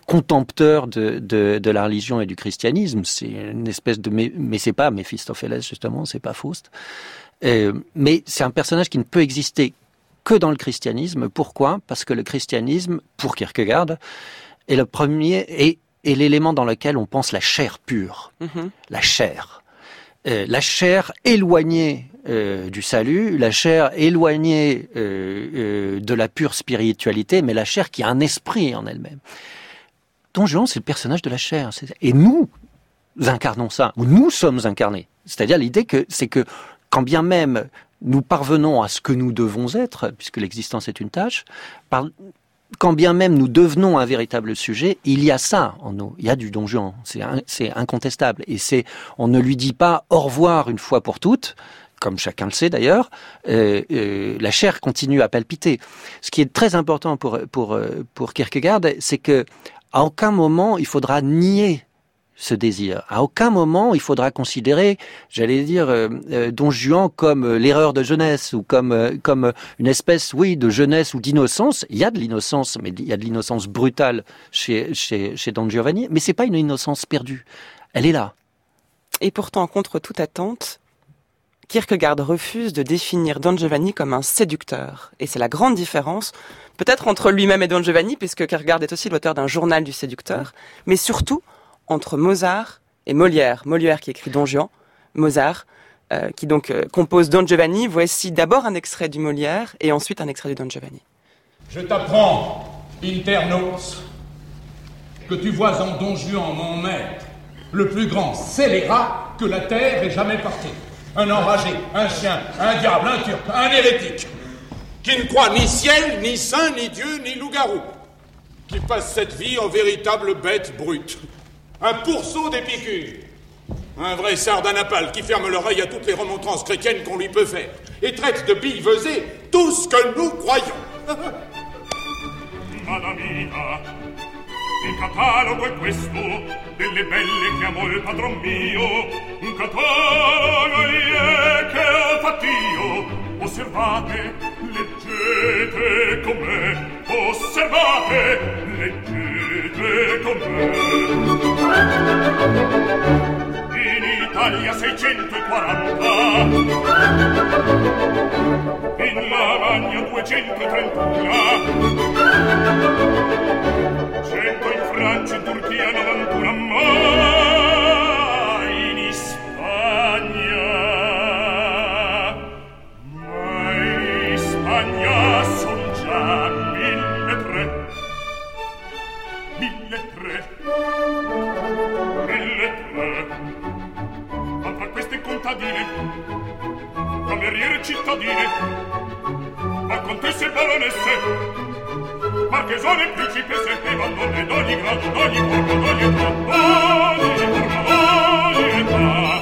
contempteur de, de, de la religion et du christianisme. C'est une espèce de... Mais, mais c'est pas Méphistophélès, justement, c'est pas Faust. Euh, mais c'est un personnage qui ne peut exister que dans le christianisme. Pourquoi ? Parce que le christianisme, pour Kierkegaard, est le premier et est l'élément dans lequel on pense la chair pure, mm-hmm. la chair, euh, la chair éloignée euh, du salut, la chair éloignée euh, euh, de la pure spiritualité, mais la chair qui a un esprit en elle-même. Don Juan, c'est le personnage de la chair, et nous incarnons ça, ou nous sommes incarnés. C'est-à-dire l'idée que c'est que quand bien même nous parvenons à ce que nous devons être, puisque l'existence est une tâche, par, quand bien même nous devenons un véritable sujet, il y a ça en nous, il y a du Don Juan, c'est, un, c'est incontestable. Et c'est, on ne lui dit pas au revoir une fois pour toutes, comme chacun le sait d'ailleurs, euh, euh, la chair continue à palpiter. Ce qui est très important pour, pour, pour Kierkegaard, c'est que à aucun moment il faudra nier ce désir. À aucun moment, il faudra considérer, j'allais dire, euh, euh, Don Juan comme euh, l'erreur de jeunesse ou comme euh, comme une espèce, oui, de jeunesse ou d'innocence. Il y a de l'innocence, mais il y a de l'innocence brutale chez chez chez Don Giovanni, mais c'est pas une innocence perdue. Elle est là. Et pourtant, contre toute attente, Kierkegaard refuse de définir Don Giovanni comme un séducteur. Et c'est la grande différence, peut-être entre lui-même et Don Giovanni, puisque Kierkegaard est aussi l'auteur d'un journal du séducteur, mais surtout entre Mozart et Molière. Molière qui écrit Don Juan, Mozart euh, qui donc euh, compose Don Giovanni. Voici d'abord un extrait du Molière et ensuite un extrait du Don Giovanni. Je t'apprends, Internos, que tu vois en Don Juan mon maître, le plus grand scélérat que la terre ait jamais porté. Un enragé, un chien, un diable, un turc, un hérétique, qui ne croit ni ciel, ni saint, ni Dieu, ni loup-garou, qui passe cette vie en véritable bête brute. Un pourceau d'Épicure, un vrai sardanapale qui ferme l'oreille à toutes les remontrances chrétiennes qu'on lui peut faire et traite de billevesées tout ce que nous croyons. Madamina, il catalogo è questo delle belle che amò il padron mio, un catalogo è che ho fatto io. Osservate, leggete con me, osservate, leggete con me. In Italia seicentoquaranta, in Lavagna duecentotrentuno, cento in Francia, in Turchia novantuno, ma in Spagna, ma in Spagna son già mille tre, mille tre, mille tre. Ma tra queste contadine, cameriere cittadine, ma contesse e baronesse, marchesone, principesse e bandone d'ogni grado, d'ogni forma, d'ogni età, d'ogni forma, d'ogni età.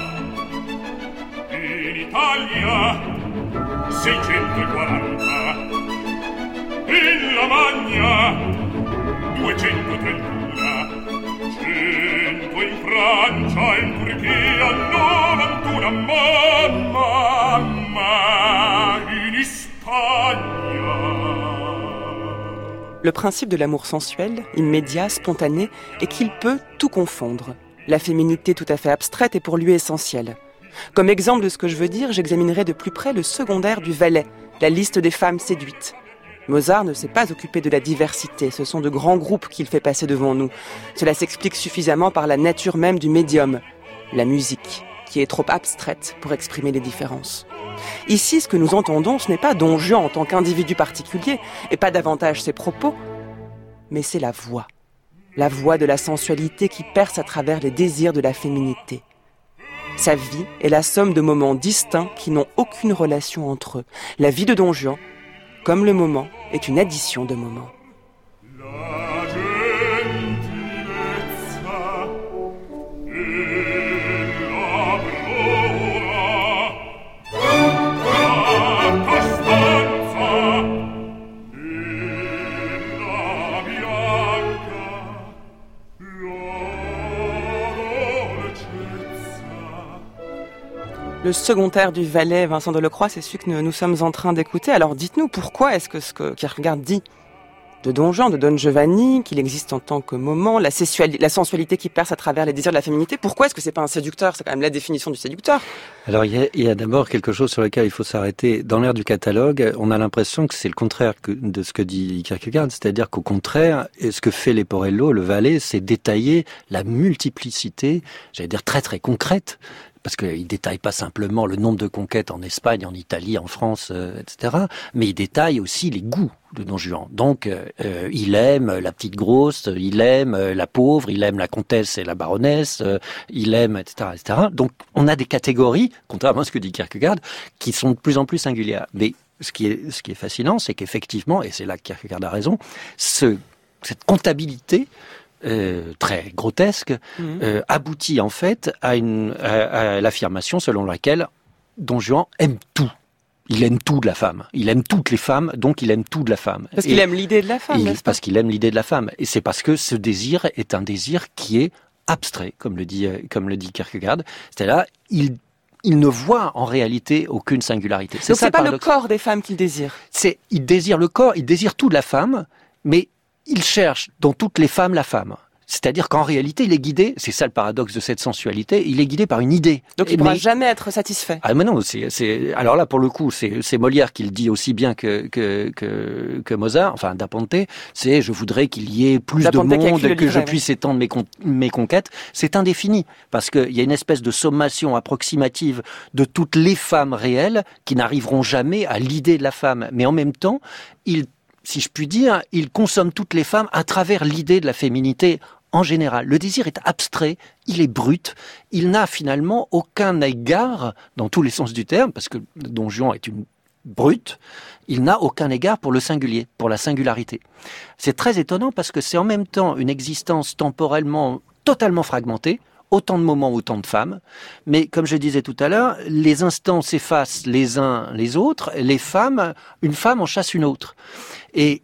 In Italia seicentoquaranta, in Lamagna duecentotrentuno, cento in Francia, in Turchia novantuno, mamma, mamma, in Spagna. Le principe de l'amour sensuel, immédiat, spontané, est qu'il peut tout confondre. La féminité tout à fait abstraite est pour lui essentielle. Comme exemple de ce que je veux dire, j'examinerai de plus près le secondaire du Valet, la liste des femmes séduites. Mozart ne s'est pas occupé de la diversité, ce sont de grands groupes qu'il fait passer devant nous. Cela s'explique suffisamment par la nature même du médium, la musique, qui est trop abstraite pour exprimer les différences. Ici, ce que nous entendons, ce n'est pas Don Juan en tant qu'individu particulier, et pas davantage ses propos, mais c'est la voix. La voix de la sensualité qui perce à travers les désirs de la féminité. Sa vie est la somme de moments distincts qui n'ont aucune relation entre eux. La vie de Don Juan, comme le moment, est une addition de moments. Le second air du Valet, Vincent Delacroix, c'est celui que nous, nous sommes en train d'écouter. Alors dites-nous, pourquoi est-ce que ce que Kierkegaard dit de Don Juan, de Don Giovanni, qu'il existe en tant que moment, la, sexuali- la sensualité qui perce à travers les désirs de la féminité. Pourquoi est-ce que c'est pas un séducteur? C'est quand même la définition du séducteur. Alors, il y a, il y a d'abord quelque chose sur lequel il faut s'arrêter. Dans l'ère du catalogue, on a l'impression que c'est le contraire que, de ce que dit Kierkegaard. C'est-à-dire qu'au contraire, ce que fait Leporello, le valet, c'est détailler la multiplicité, j'allais dire très très concrète, parce qu'il détaille pas simplement le nombre de conquêtes en Espagne, en Italie, en France, euh, et cetera, mais il détaille aussi les goûts de Don Juan. Donc, euh, il aime la petite grosse, il aime la pauvre, il aime la comtesse et la baronesse, euh, il aime, et cetera, et cetera. Donc, on a des catégories, contrairement à ce que dit Kierkegaard, qui sont de plus en plus singulières. Mais ce qui est, ce qui est fascinant, c'est qu'effectivement, et c'est là que Kierkegaard a raison, ce, cette comptabilité Euh, très grotesque, mmh. euh, aboutit en fait à, une, à, à l'affirmation selon laquelle Don Juan aime tout. Il aime tout de la femme. Il aime toutes les femmes, donc il aime tout de la femme. Parce et qu'il aime l'idée de la femme, il, n'est-ce pas? Parce qu'il aime l'idée de la femme. Et c'est parce que ce désir est un désir qui est abstrait, comme le dit, comme le dit Kierkegaard. C'est-à-dire, il il ne voit en réalité aucune singularité. C'est donc ça, c'est pas le corps des femmes qu'il désire. C'est, il désire le corps, il désire tout de la femme, mais il cherche dans toutes les femmes la femme. C'est-à-dire qu'en réalité, il est guidé, c'est ça le paradoxe de cette sensualité, il est guidé par une idée. Donc il ne pourra mais... jamais être satisfait. Ah mais non, c'est, c'est... alors là pour le coup, c'est, c'est Molière qui le dit aussi bien que, que, que, que Mozart, enfin Da Ponte, c'est je voudrais qu'il y ait plus de monde, que livret, je ouais. puisse étendre mes, con... mes conquêtes. C'est indéfini, parce qu'il y a une espèce de sommation approximative de toutes les femmes réelles qui n'arriveront jamais à l'idée de la femme. Mais en même temps, il si je puis dire, il consomme toutes les femmes à travers l'idée de la féminité en général. Le désir est abstrait, il est brut, il n'a finalement aucun égard, dans tous les sens du terme, parce que Don Juan est une brute, il n'a aucun égard pour le singulier, pour la singularité. C'est très étonnant parce que c'est en même temps une existence temporellement totalement fragmentée, autant de moments, autant de femmes. Mais comme je disais tout à l'heure, les instants s'effacent les uns les autres. Les femmes, une femme en chasse une autre. Et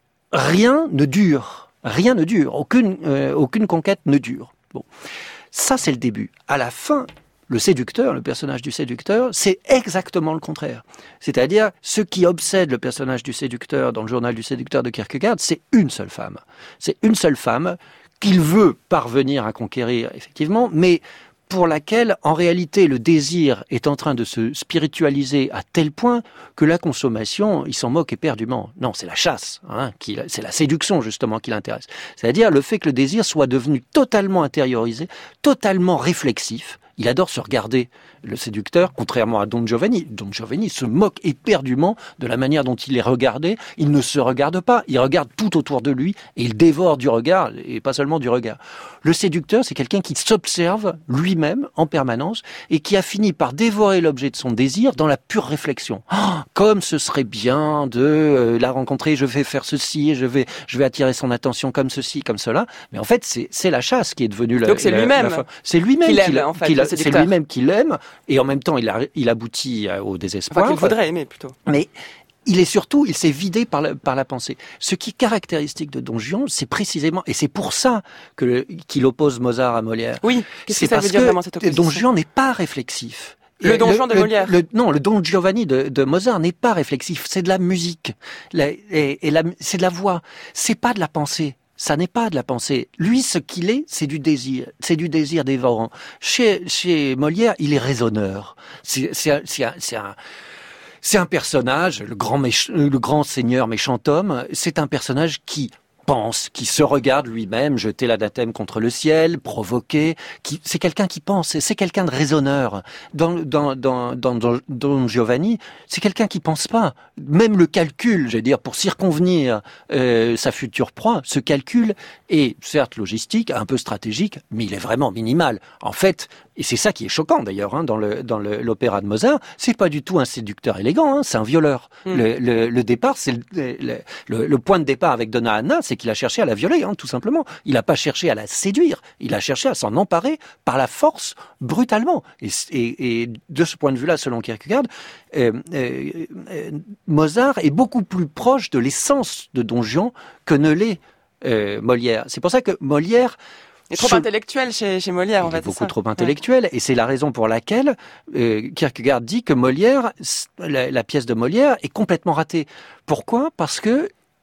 rien ne dure. Rien ne dure. Aucune, euh, aucune conquête ne dure. Bon. Ça, c'est le début. À la fin, le séducteur, le personnage du séducteur, c'est exactement le contraire. C'est-à-dire, ce qui obsède le personnage du séducteur dans le journal du séducteur de Kierkegaard, c'est une seule femme. C'est une seule femme qu'il veut parvenir à conquérir, effectivement, mais pour laquelle, en réalité, le désir est en train de se spiritualiser à tel point que la consommation, il s'en moque éperdument. Non, c'est la chasse, hein, qui, c'est la séduction, justement, qui l'intéresse. C'est-à-dire le fait que le désir soit devenu totalement intériorisé, totalement réflexif. Il adore se regarder, le séducteur, contrairement à Don Giovanni. Don Giovanni se moque éperdument de la manière dont il est regardé. Il ne se regarde pas, il regarde tout autour de lui et il dévore du regard, et pas seulement du regard. Le séducteur, c'est quelqu'un qui s'observe lui-même en permanence et qui a fini par dévorer l'objet de son désir dans la pure réflexion. Oh, comme ce serait bien de euh, la rencontrer, je vais faire ceci, je vais, je vais attirer son attention comme ceci, comme cela. Mais en fait, c'est, c'est la chasse qui est devenue la... Donc c'est la, lui-même la, c'est lui-même qui qui l'aime, en fait, qui c'est lui-même qui l'aime, et en même temps, il, a, il aboutit au désespoir. Enfin, qu'il voudrait aimer, plutôt. Mais il est surtout, il s'est vidé par la, par la pensée. Ce qui est caractéristique de Don Juan, c'est précisément, et c'est pour ça que le, qu'il oppose Mozart à Molière. Oui, qu'est-ce c'est que ça parce veut dire que vraiment cette opposition? Don Juan n'est pas réflexif. Le Don Juan de le, Molière. Le, non, le Don Giovanni de, de Mozart n'est pas réflexif. C'est de la musique, la, et, et la, c'est de la voix. C'est pas de la pensée. Ça n'est pas de la pensée. Lui, ce qu'il est, c'est du désir. C'est du désir dévorant. Chez, chez Molière, il est raisonneur. C'est, c'est, c'est, un, c'est, un, c'est un personnage, le grand, méch- le grand seigneur méchant homme, c'est un personnage qui pense, qui se regarde lui-même, jeter l'anathème contre le ciel, provoquer, qui, c'est quelqu'un qui pense, c'est quelqu'un de raisonneur. Dans, dans, dans, dans, dans Don Giovanni, c'est quelqu'un qui pense pas. Même le calcul, je veux dire, pour circonvenir euh, sa future proie, ce calcul est certes logistique, un peu stratégique, mais il est vraiment minimal. En fait, et c'est ça qui est choquant d'ailleurs, hein, dans, le, dans le, l'opéra de Mozart, c'est pas du tout un séducteur élégant, hein, c'est un violeur. Mmh. Le, le, le départ, c'est le, le, le, le point de départ avec Donna Anna, c'est qu'il a cherché à la violer, hein, tout simplement. Il n'a pas cherché à la séduire, il a cherché à s'en emparer par la force, brutalement. Et, et, et de ce point de vue-là, selon Kierkegaard, euh, euh, euh, Mozart est beaucoup plus proche de l'essence de Don Juan que ne l'est euh, Molière. C'est pour ça que Molière... Il est trop Ce... intellectuel chez, chez Molière, en fait. Il est beaucoup ça. trop intellectuel, ouais. Et c'est la raison pour laquelle euh, Kierkegaard dit que Molière, la, la pièce de Molière est complètement ratée. Pourquoi ? Parce que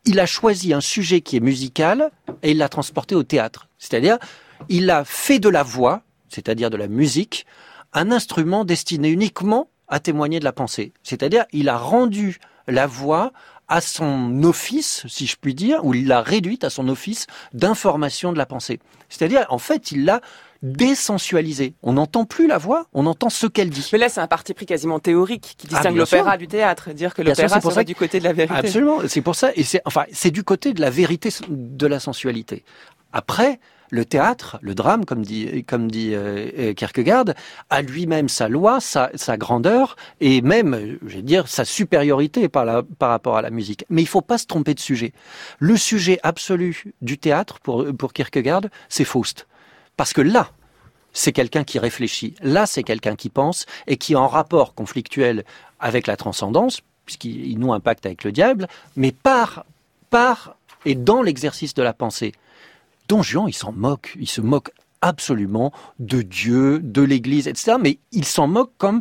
il a choisi un sujet qui est musical et il l'a transporté au théâtre. C'est-à-dire, il a fait de la voix, c'est-à-dire de la musique, un instrument destiné uniquement à témoigner de la pensée. C'est-à-dire, il a rendu la voix à son office, si je puis dire, ou il l'a réduite à son office d'information de la pensée. C'est-à-dire, en fait, il l'a désensualisée. On n'entend plus la voix, on entend ce qu'elle dit. Mais là, c'est un parti pris quasiment théorique qui distingue ah, l'opéra sûr. du théâtre. Dire que Bien l'opéra sûr, c'est serait du côté de la vérité. Absolument, c'est pour ça. Et c'est, enfin, c'est du côté de la vérité de la sensualité. Après, le théâtre, le drame, comme dit, comme dit euh, Kierkegaard, a lui-même sa loi, sa, sa grandeur et même, je vais dire, sa supériorité par, la, par rapport à la musique. Mais il faut pas se tromper de sujet. Le sujet absolu du théâtre, pour, pour Kierkegaard, c'est Faust. Parce que là, c'est quelqu'un qui réfléchit. Là, c'est quelqu'un qui pense et qui est en rapport conflictuel avec la transcendance, puisqu'il noue un pacte avec le diable, mais par, par et dans l'exercice de la pensée. Don Juan, il s'en moque, il se moque absolument de Dieu, de l'Église, et cetera. Mais il s'en moque comme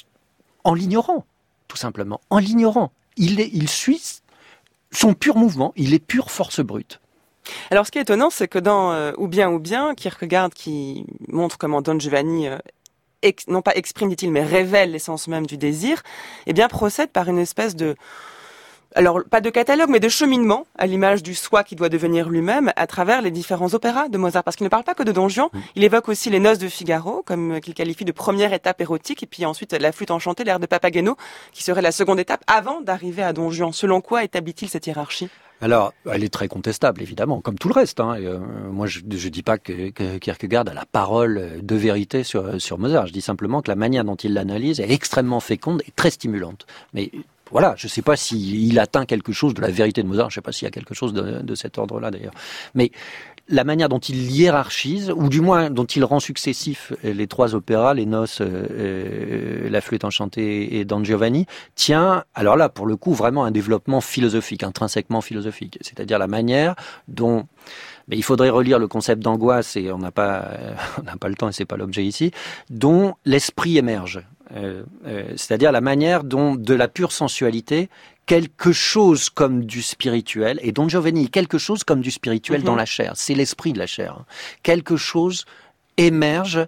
en l'ignorant, tout simplement, en l'ignorant. Il, est, il suit son pur mouvement, il est pure force brute. Alors, ce qui est étonnant, c'est que dans euh, Ou bien, ou bien, Kierkegaard qui montre comment Don Giovanni, euh, ex, non pas exprime, dit-il, mais révèle l'essence même du désir, eh bien, procède par une espèce de... Alors, pas de catalogue, mais de cheminement, à l'image du soi qui doit devenir lui-même, à travers les différents opéras de Mozart. Parce qu'il ne parle pas que de Don Juan, il évoque aussi les Noces de Figaro, comme qu'il qualifie de première étape érotique, et puis ensuite la flûte enchantée, l'air de Papageno, qui serait la seconde étape, avant d'arriver à Don Juan. Selon quoi établit-il cette hiérarchie ? Alors, elle est très contestable, évidemment, comme tout le reste. Hein. Et, euh, moi, je ne dis pas que, que Kierkegaard a la parole de vérité sur, sur Mozart. Je dis simplement que la manière dont il l'analyse est extrêmement féconde et très stimulante. Mais voilà, je ne sais pas s'il atteint quelque chose de la vérité de Mozart. Je ne sais pas s'il y a quelque chose de, de cet ordre-là, d'ailleurs. Mais la manière dont il hiérarchise, ou du moins dont il rend successifs les trois opéras, les Noces, euh, la flûte enchantée et Don Giovanni, tient, alors là, pour le coup, vraiment un développement philosophique, intrinsèquement philosophique. C'est-à-dire la manière dont... Mais il faudrait relire le concept d'angoisse, et on n'a pas, on n'a pas le temps, et c'est pas l'objet ici, dont l'esprit émerge. Euh, euh, c'est-à-dire la manière dont, de la pure sensualité, quelque chose comme du spirituel, et Don Giovanni, quelque chose comme du spirituel mmh. dans la chair, c'est l'esprit de la chair. Quelque chose émerge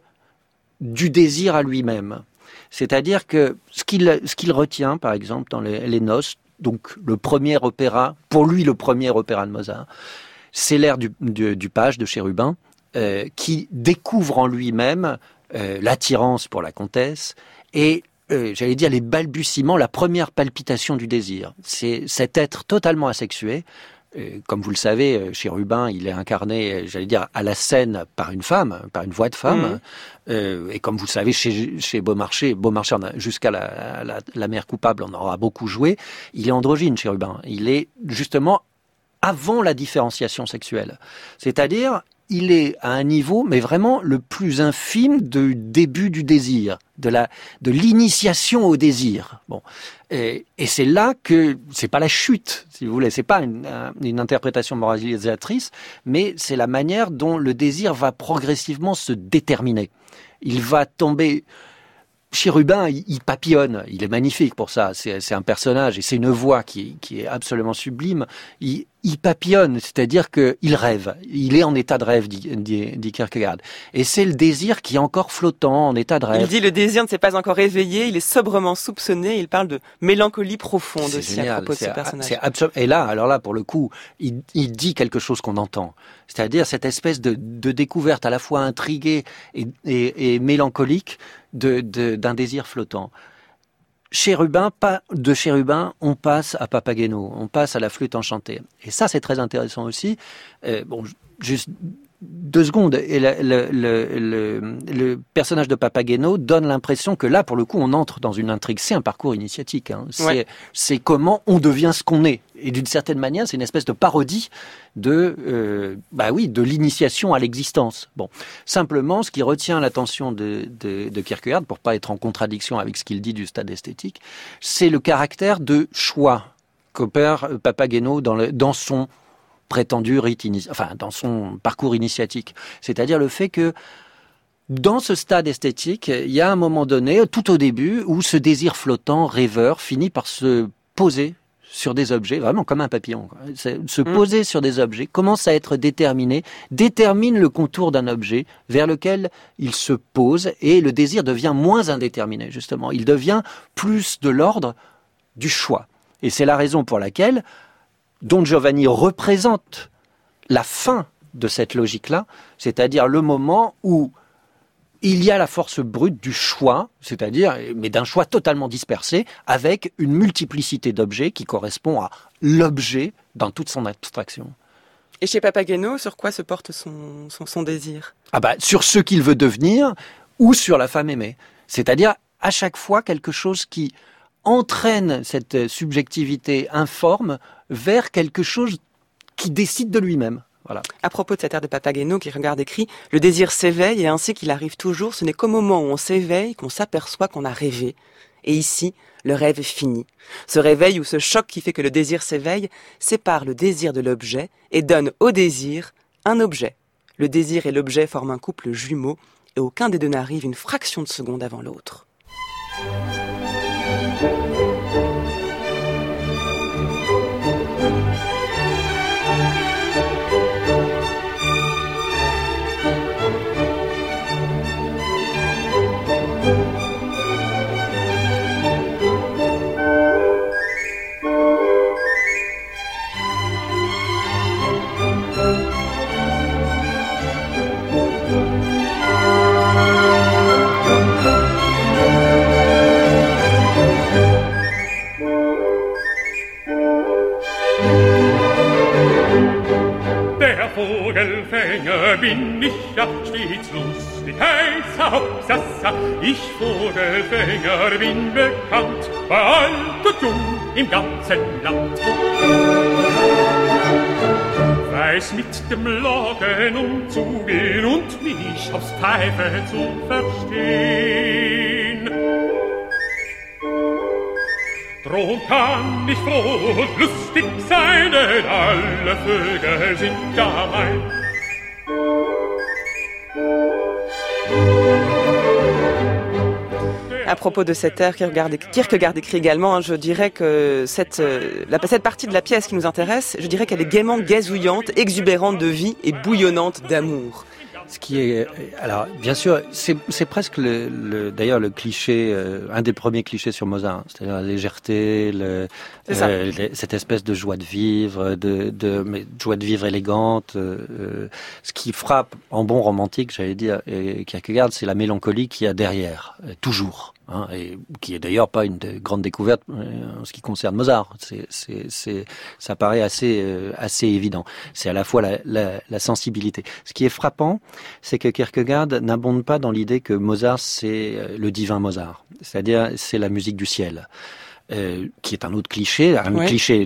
du désir à lui-même. C'est-à-dire que ce qu'il, ce qu'il retient, par exemple, dans les, les Noces, donc le premier opéra, pour lui le premier opéra de Mozart, c'est l'air du, du, du page de Chérubin, euh, qui découvre en lui-même euh, l'attirance pour la comtesse et, euh, j'allais dire, les balbutiements, la première palpitation du désir. C'est cet être totalement asexué. Euh, comme vous le savez, euh, Chérubin, il est incarné, j'allais dire, à la scène par une femme, par une voix de femme. Mmh. Euh, et comme vous le savez, chez, chez Beaumarchais, Beaumarchais, on a, jusqu'à la, la, la mère coupable, on aura beaucoup joué. Il est androgyne, Chérubin. Il est justement avant la différenciation sexuelle. C'est-à-dire, il est à un niveau, mais vraiment le plus infime du début du désir, de la, de l'initiation au désir. Bon. Et, et c'est là que, c'est pas la chute, si vous voulez, c'est pas une, une interprétation moralisatrice, mais c'est la manière dont le désir va progressivement se déterminer. Il va tomber... Chérubin, il, il papillonne, il est magnifique pour ça, c'est, c'est un personnage et c'est une voix qui, qui est absolument sublime. Il, il papillonne, c'est-à-dire qu'il rêve, il est en état de rêve, dit, dit, dit Kierkegaard. Et c'est le désir qui est encore flottant, en état de rêve. Il dit le désir ne s'est pas encore éveillé, il est sobrement soupçonné, il parle de mélancolie profonde c'est aussi génial, à propos de c'est, ce personnage. C'est absolu- et là, alors là, pour le coup, il, il dit quelque chose qu'on entend. C'est-à-dire cette espèce de, de découverte à la fois intriguée et, et, et mélancolique de, de, d'un désir flottant. Chérubin, pas de Chérubin, on passe à Papageno, on passe à la flûte enchantée. Et ça, c'est très intéressant aussi. Euh, bon, juste deux secondes. Et le, le, le, le, le personnage de Papageno donne l'impression que là, pour le coup, on entre dans une intrigue. C'est un parcours initiatique. Hein. C'est, ouais. c'est comment on devient ce qu'on est. Et d'une certaine manière, c'est une espèce de parodie de, euh, bah oui, de l'initiation à l'existence. Bon, simplement, ce qui retient l'attention de, de, de Kierkegaard, pour pas être en contradiction avec ce qu'il dit du stade esthétique, c'est le caractère de choix qu'opère Papageno dans, le, dans son prétendu rite ini- enfin, dans son parcours initiatique. C'est-à-dire le fait que dans ce stade esthétique, il y a un moment donné, tout au début, où ce désir flottant, rêveur, finit par se poser sur des objets, vraiment comme un papillon. Quoi. Se poser mmh. sur des objets, commence à être déterminé, détermine le contour d'un objet vers lequel il se pose et le désir devient moins indéterminé, justement. Il devient plus de l'ordre du choix. Et c'est la raison pour laquelle Don Giovanni représente la fin de cette logique-là, c'est-à-dire le moment où il y a la force brute du choix, c'est-à-dire, mais d'un choix totalement dispersé, avec une multiplicité d'objets qui correspond à l'objet dans toute son abstraction. Et chez Papageno, sur quoi se porte son, son, son désir ? Ah bah, sur ce qu'il veut devenir ou sur la femme aimée. C'est-à-dire, à chaque fois, quelque chose qui entraîne cette subjectivité informe vers quelque chose qui décide de lui-même. Voilà. À propos de cet air de Papageno, Kierkegaard écrit « Le désir s'éveille et ainsi qu'il arrive toujours, ce n'est qu'au moment où on s'éveille qu'on s'aperçoit qu'on a rêvé. Et ici, le rêve est fini. Ce réveil ou ce choc qui fait que le désir s'éveille sépare le désir de l'objet et donne au désir un objet. Le désir et l'objet forment un couple jumeau et aucun des deux n'arrive une fraction de seconde avant l'autre. » Vogelfänger bin ich ja stets lustig, heißer Hopsassa, ich Vogelfänger bin bekannt, bei alt und jung im ganzen Land. Weiß mit dem Locken umzugehen und mich aufs Pfeife zu verstehen. Drum kann ich froh und lustig sein, denn alle Vögel sind gemein. À propos de cet air, Kierkegaard, Kierkegaard écrit également, hein, je dirais que cette, euh, la, cette partie de la pièce qui nous intéresse, je dirais qu'elle est gaiement gazouillante, exubérante de vie et bouillonnante d'amour. Ce qui est, alors bien sûr, c'est, c'est presque le, le, d'ailleurs le cliché, euh, un des premiers clichés sur Mozart, c'est-à-dire la légèreté, le, euh, les, cette espèce de joie de vivre, de, de, mais de joie de vivre élégante. Euh, ce qui frappe en bon romantique, j'allais dire, et Kierkegaard, c'est la mélancolie qu'il y a derrière, euh, toujours. Hein, et qui est d'ailleurs pas une de, grande découverte euh, en ce qui concerne Mozart. C'est, c'est, c'est, ça paraît assez, euh, assez évident. C'est à la fois la, la, la sensibilité. Ce qui est frappant, c'est que Kierkegaard n'abonde pas dans l'idée que Mozart c'est le divin Mozart, c'est-à-dire c'est la musique du ciel, euh, qui est un autre cliché, un oui. cliché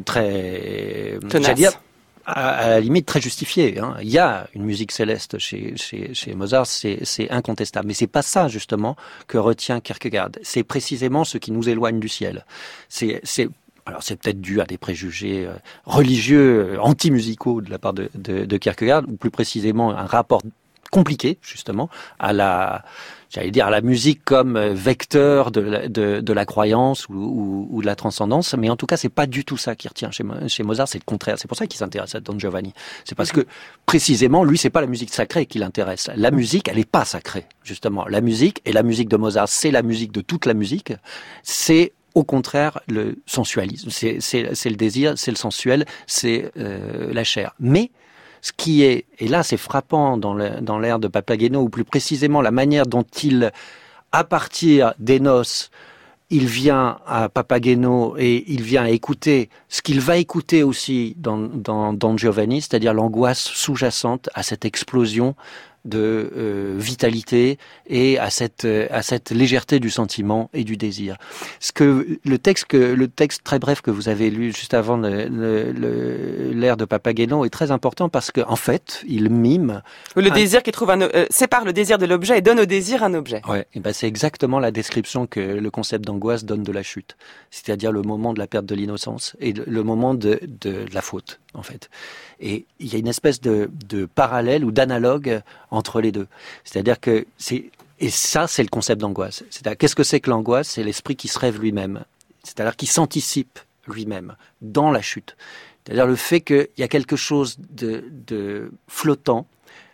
très, j'allais dire, à, à la limite très justifié. Hein. Il y a une musique céleste chez, chez, chez Mozart, c'est, c'est incontestable. Mais c'est pas ça justement que retient Kierkegaard. C'est précisément ce qui nous éloigne du ciel. C'est, c'est alors c'est peut-être dû à des préjugés euh, religieux, euh, anti-musicaux de la part de, de, de Kierkegaard, ou plus précisément un rapport compliqué justement à la, j'allais dire à la musique comme vecteur de la, de, de la croyance ou, ou, ou de la transcendance, mais en tout cas c'est pas du tout ça qui retient chez, chez Mozart, c'est le contraire. C'est pour ça qu'il s'intéresse à Don Giovanni. C'est parce que précisément lui c'est pas la musique sacrée qui l'intéresse. La musique elle est pas sacrée justement. La musique et la musique de Mozart c'est la musique de toute la musique. C'est au contraire le sensualisme. C'est, c'est, c'est le désir, c'est le sensuel, c'est euh, la chair. Mais ce qui est, et là c'est frappant dans, le, dans l'ère de Papageno, ou plus précisément la manière dont il, à partir des noces, il vient à Papageno et il vient écouter ce qu'il va écouter aussi dans, dans, dans Giovanni, c'est-à-dire l'angoisse sous-jacente à cette explosion de euh, vitalité et à cette à cette légèreté du sentiment et du désir. Ce que le texte que le texte très bref que vous avez lu juste avant le, le, le, l'ère de Papageno est très important parce que en fait, il mime le un... désir qui trouve un euh, sépare le désir de l'objet et donne au désir un objet. Ouais, et ben c'est exactement la description que le concept d'angoisse donne de la chute, c'est-à-dire le moment de la perte de l'innocence et le moment de de, de la faute en fait. Et il y a une espèce de, de parallèle ou d'analogue entre les deux. C'est-à-dire que c'est, et ça, c'est le concept d'angoisse. C'est-à-dire, qu'est-ce que c'est que l'angoisse? C'est l'esprit qui se rêve lui-même. C'est-à-dire qui s'anticipe lui-même, dans la chute. C'est-à-dire le fait qu'il y a quelque chose de, de flottant,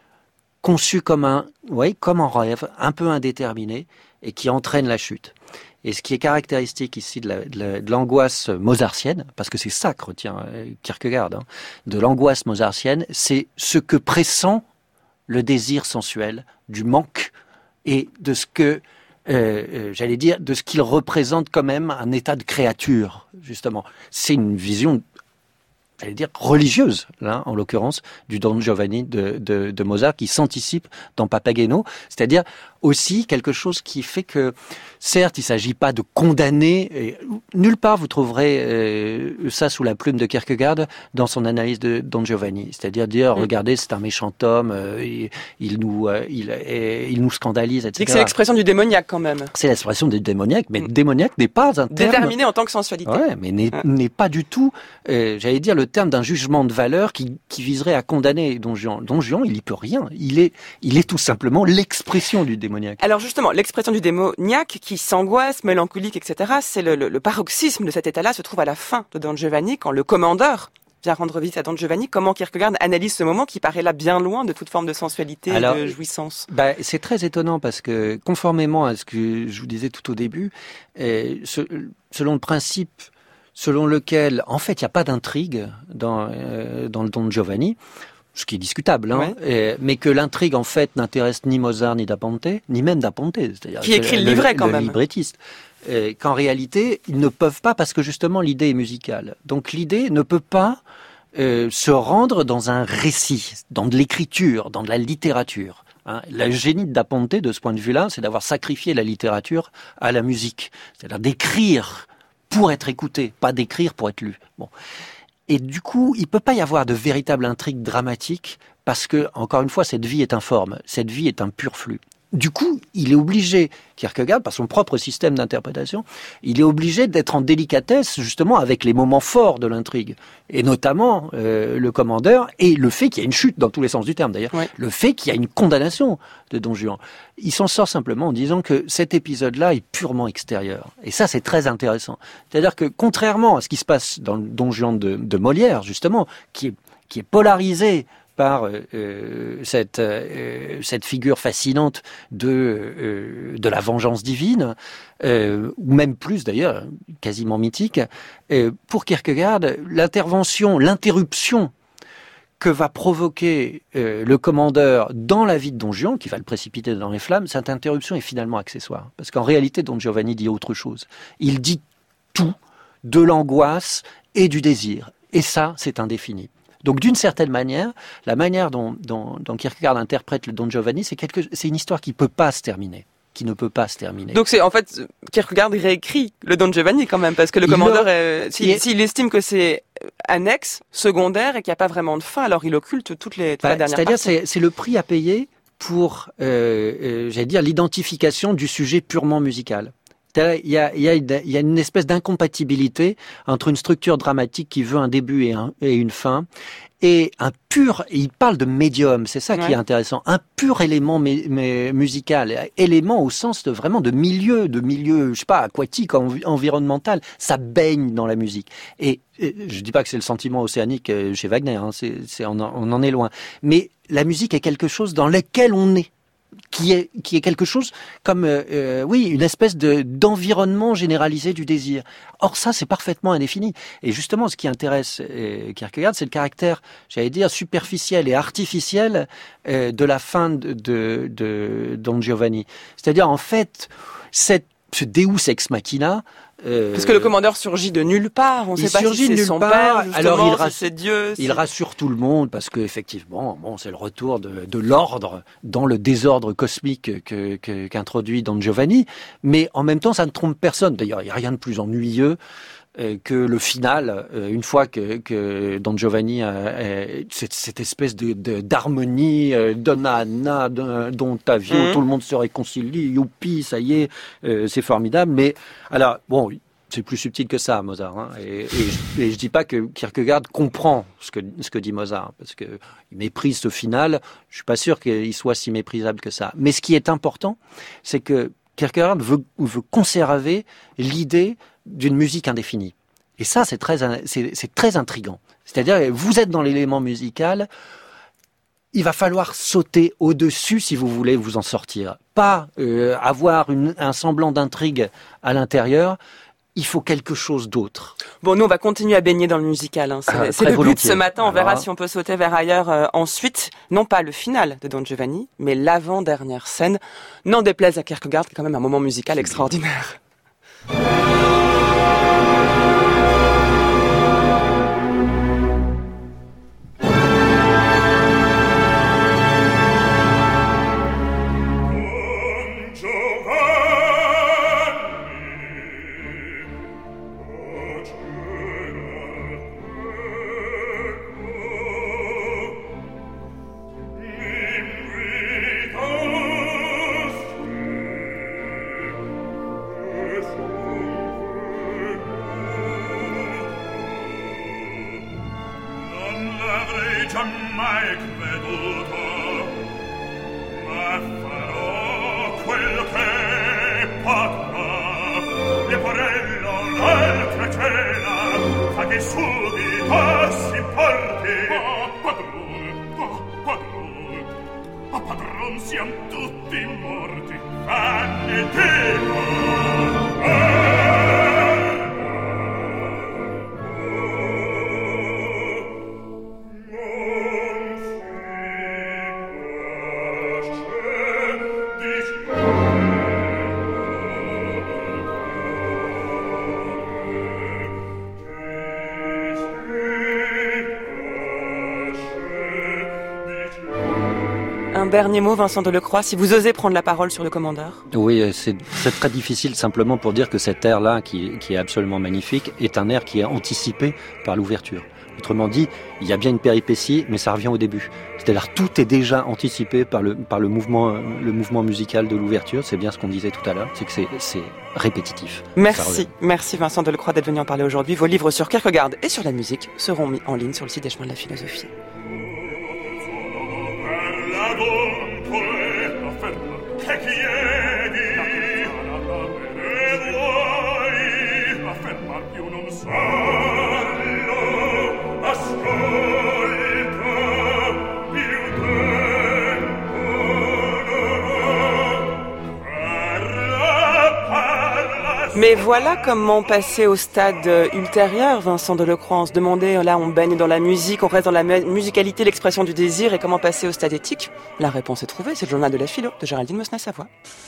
conçu comme un, oui, comme un rêve, un peu indéterminé, et qui entraîne la chute. Et ce qui est caractéristique ici de, la, de, la, de l'angoisse mozartienne, parce que c'est ça que retient Kierkegaard, hein, de l'angoisse mozartienne, c'est ce que pressent le désir sensuel, du manque, et de ce que, euh, euh, j'allais dire, de ce qu'il représente quand même un état de créature, justement. C'est une vision, j'allais dire, religieuse, là, en l'occurrence, du Don Giovanni de, de, de Mozart, qui s'anticipe dans Papageno, c'est-à-dire aussi quelque chose qui fait que, certes, il ne s'agit pas de condamner, et nulle part vous trouverez euh, ça sous la plume de Kierkegaard dans son analyse de Don Giovanni, c'est-à-dire dire, mmh. regardez, c'est un méchant homme, euh, il, il, nous, euh, il, euh, il nous scandalise, et cetera. C'est que c'est l'expression du démoniaque quand même. C'est l'expression du démoniaque, mais mmh. démoniaque n'est pas un terme... Déterminé en tant que sensualité. Ouais, mais n'est, ah. n'est pas du tout, euh, j'allais dire, le terme d'un jugement de valeur qui, qui viserait à condamner Don Juan. Don Juan, il n'y peut rien. Il est, il est tout simplement l'expression du démoniaque. Alors justement, l'expression du démoniaque qui s'angoisse, mélancolique, et cetera, c'est le, le, le paroxysme de cet état-là se trouve à la fin de Don Giovanni, quand le commandeur vient rendre visite à Don Giovanni. Comment Kierkegaard analyse ce moment qui paraît là bien loin de toute forme de sensualité Alors, et de jouissance? Bah, c'est très étonnant parce que, conformément à ce que je vous disais tout au début, euh, ce, selon le principe selon lequel, en fait, il n'y a pas d'intrigue dans, euh, dans le Don Giovanni, ce qui est discutable, hein, ouais. et, mais que l'intrigue, en fait, n'intéresse ni Mozart, ni Da Ponte, ni même Da Ponte, c'est-à-dire qui écrit le, le livret, quand le même. librettiste. Et qu'en réalité, ils ne peuvent pas, parce que justement, l'idée est musicale. Donc, l'idée ne peut pas euh, se rendre dans un récit, dans de l'écriture, dans de la littérature. Hein. Le génie de Da Ponte, de ce point de vue-là, c'est d'avoir sacrifié la littérature à la musique. C'est-à-dire d'écrire pour être écouté, pas d'écrire pour être lu. Bon. Et du coup, il peut pas y avoir de véritable intrigue dramatique parce que, encore une fois, cette vie est informe. Cette vie est un pur flux. Du coup, il est obligé, Kierkegaard, par son propre système d'interprétation, il est obligé d'être en délicatesse, justement, avec les moments forts de l'intrigue. Et notamment, euh, le commandeur, et le fait qu'il y a une chute, dans tous les sens du terme d'ailleurs, ouais. le fait qu'il y a une condamnation de Don Juan. Il s'en sort simplement en disant que cet épisode-là est purement extérieur. Et ça, c'est très intéressant. C'est-à-dire que, contrairement à ce qui se passe dans le Don Juan de, de Molière, justement, qui est, qui est polarisé par euh, cette, euh, cette figure fascinante de, euh, de la vengeance divine, euh, ou même plus d'ailleurs, quasiment mythique, euh, pour Kierkegaard, l'intervention, l'interruption que va provoquer euh, le commandeur dans la vie de Don Juan, qui va le précipiter dans les flammes, cette interruption est finalement accessoire. Parce qu'en réalité, Don Giovanni dit autre chose. Il dit tout de l'angoisse et du désir. Et ça, c'est indéfini. Donc, d'une certaine manière, la manière dont, dont, dont Kierkegaard interprète le Don Giovanni, c'est, quelque, c'est une histoire qui ne peut pas se terminer. Qui ne peut pas se terminer. Donc, c'est en fait, Kierkegaard réécrit le Don Giovanni quand même, parce que le il commandeur, est, s'il, est... s'il estime que c'est annexe, secondaire, et qu'il n'y a pas vraiment de fin, alors il occulte toutes les, toute bah, la dernière c'est-à-dire, partie. C'est, c'est le prix à payer pour, euh, euh, j'allais dire, l'identification du sujet purement musical. Il y, a, il, y a, il y a une espèce d'incompatibilité entre une structure dramatique qui veut un début et, un, et une fin, et un pur, il parle de médium, c'est ça ouais. qui est intéressant, un pur élément mé, mé, musical, élément au sens de vraiment de milieu, de milieu, je sais pas, aquatique, env- environnemental, ça baigne dans la musique. Et, et je dis pas que c'est le sentiment océanique chez Wagner, hein, c'est, c'est, on, en, on en est loin, mais la musique est quelque chose dans lequel on est. Qui est, qui est quelque chose comme, euh, oui, une espèce de, d'environnement généralisé du désir. Or, ça, c'est parfaitement indéfini. Et justement, ce qui intéresse euh, Kierkegaard, c'est le caractère, j'allais dire, superficiel et artificiel euh, de la fin de, de, de Don Giovanni. C'est-à-dire, en fait, cette, ce Deus ex machina, Euh, Parce que le commandeur surgit de nulle part, on ne sait pas si c'est son part, père, alors il rassure, si c'est Dieu. Il c'est... rassure tout le monde parce que effectivement, bon, c'est le retour de, de l'ordre dans le désordre cosmique que, que, qu'introduit Don Giovanni, mais en même temps, ça ne trompe personne. D'ailleurs, il n'y a rien de plus ennuyeux euh, que le final, euh, une fois que, que Don Giovanni a, a cette, cette espèce de, de d'harmonie, euh, donna anna, don tavio, mmh. tout le monde se réconcilie, youpi, ça y est, euh, c'est formidable. Mais alors, bon, c'est plus subtil que ça, Mozart. Hein, et, et, je, et je dis pas que Kierkegaard comprend ce que ce que dit Mozart, parce que il méprise ce final. Je suis pas sûr qu'il soit si méprisable que ça. Mais ce qui est important, c'est que Kierkegaard veut, veut conserver l'idée d'une musique indéfinie. Et ça, c'est très, c'est, c'est très intriguant. C'est-à-dire, vous êtes dans l'élément musical, il va falloir sauter au-dessus si vous voulez vous en sortir. Pas euh, avoir une, un semblant d'intrigue à l'intérieur. Il faut quelque chose d'autre. Bon, nous, on va continuer à baigner dans le musical. Hein. C'est, ah, c'est le volontiers. but ce matin. On Alors, verra si on peut sauter vers ailleurs euh, ensuite. Non pas le final de Don Giovanni, mais l'avant-dernière scène. N'en déplaise à Kierkegaard, qui est quand même un moment musical extraordinaire. Un dernier mot, Vincent Delecroix, si vous osez prendre la parole sur le commandeur. Oui, c'est, c'est très difficile simplement pour dire que cet air-là, qui, qui est absolument magnifique, est un air qui est anticipé par l'ouverture. Autrement dit, il y a bien une péripétie, mais ça revient au début. C'est-à-dire tout est déjà anticipé par le, par le, mouvement, le mouvement musical de l'ouverture. C'est bien ce qu'on disait tout à l'heure, c'est que c'est, c'est répétitif. Merci, merci Vincent Delecroix d'être venu en parler aujourd'hui. Vos livres sur Kierkegaard et sur la musique seront mis en ligne sur le site des Chemins de la Philosophie. Mais voilà comment passer au stade ultérieur, Vincent Delecroix. On se demandait, là on baigne dans la musique, on reste dans la musicalité, l'expression du désir, et comment passer au stade éthique. La réponse est trouvée, c'est le journal de la philo de Géraldine Mosna-Savoie.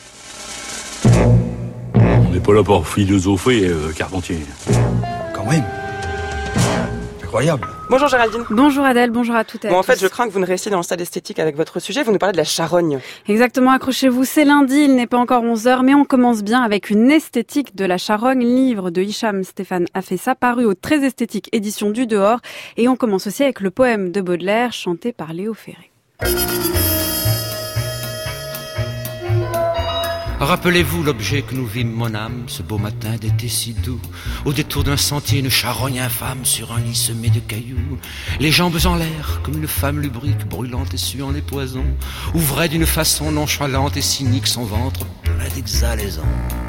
On n'est pas là pour philosopher, euh, Carpentier. Quand même. Incroyable. Bonjour Géraldine. Bonjour Adèle, bonjour à toutes et à tous. Bon, en fait, je crains que vous ne restiez dans le stade esthétique avec votre sujet. Vous nous parlez de la charogne. Exactement, accrochez-vous, c'est lundi, il n'est pas encore onze heures, mais on commence bien avec une esthétique de la charogne, livre de Hicham Stéphane Afessa, paru au Très Esthétique édition du Dehors. Et on commence aussi avec le poème de Baudelaire, chanté par Léo Ferré. Rappelez-vous l'objet que nous vîmes, mon âme, ce beau matin d'été si doux. Au détour d'un sentier, une charogne infâme sur un lit semé de cailloux. Les jambes en l'air, comme une femme lubrique, brûlante et suant les poisons, ouvrait d'une façon nonchalante et cynique son ventre plein d'exhalaisons.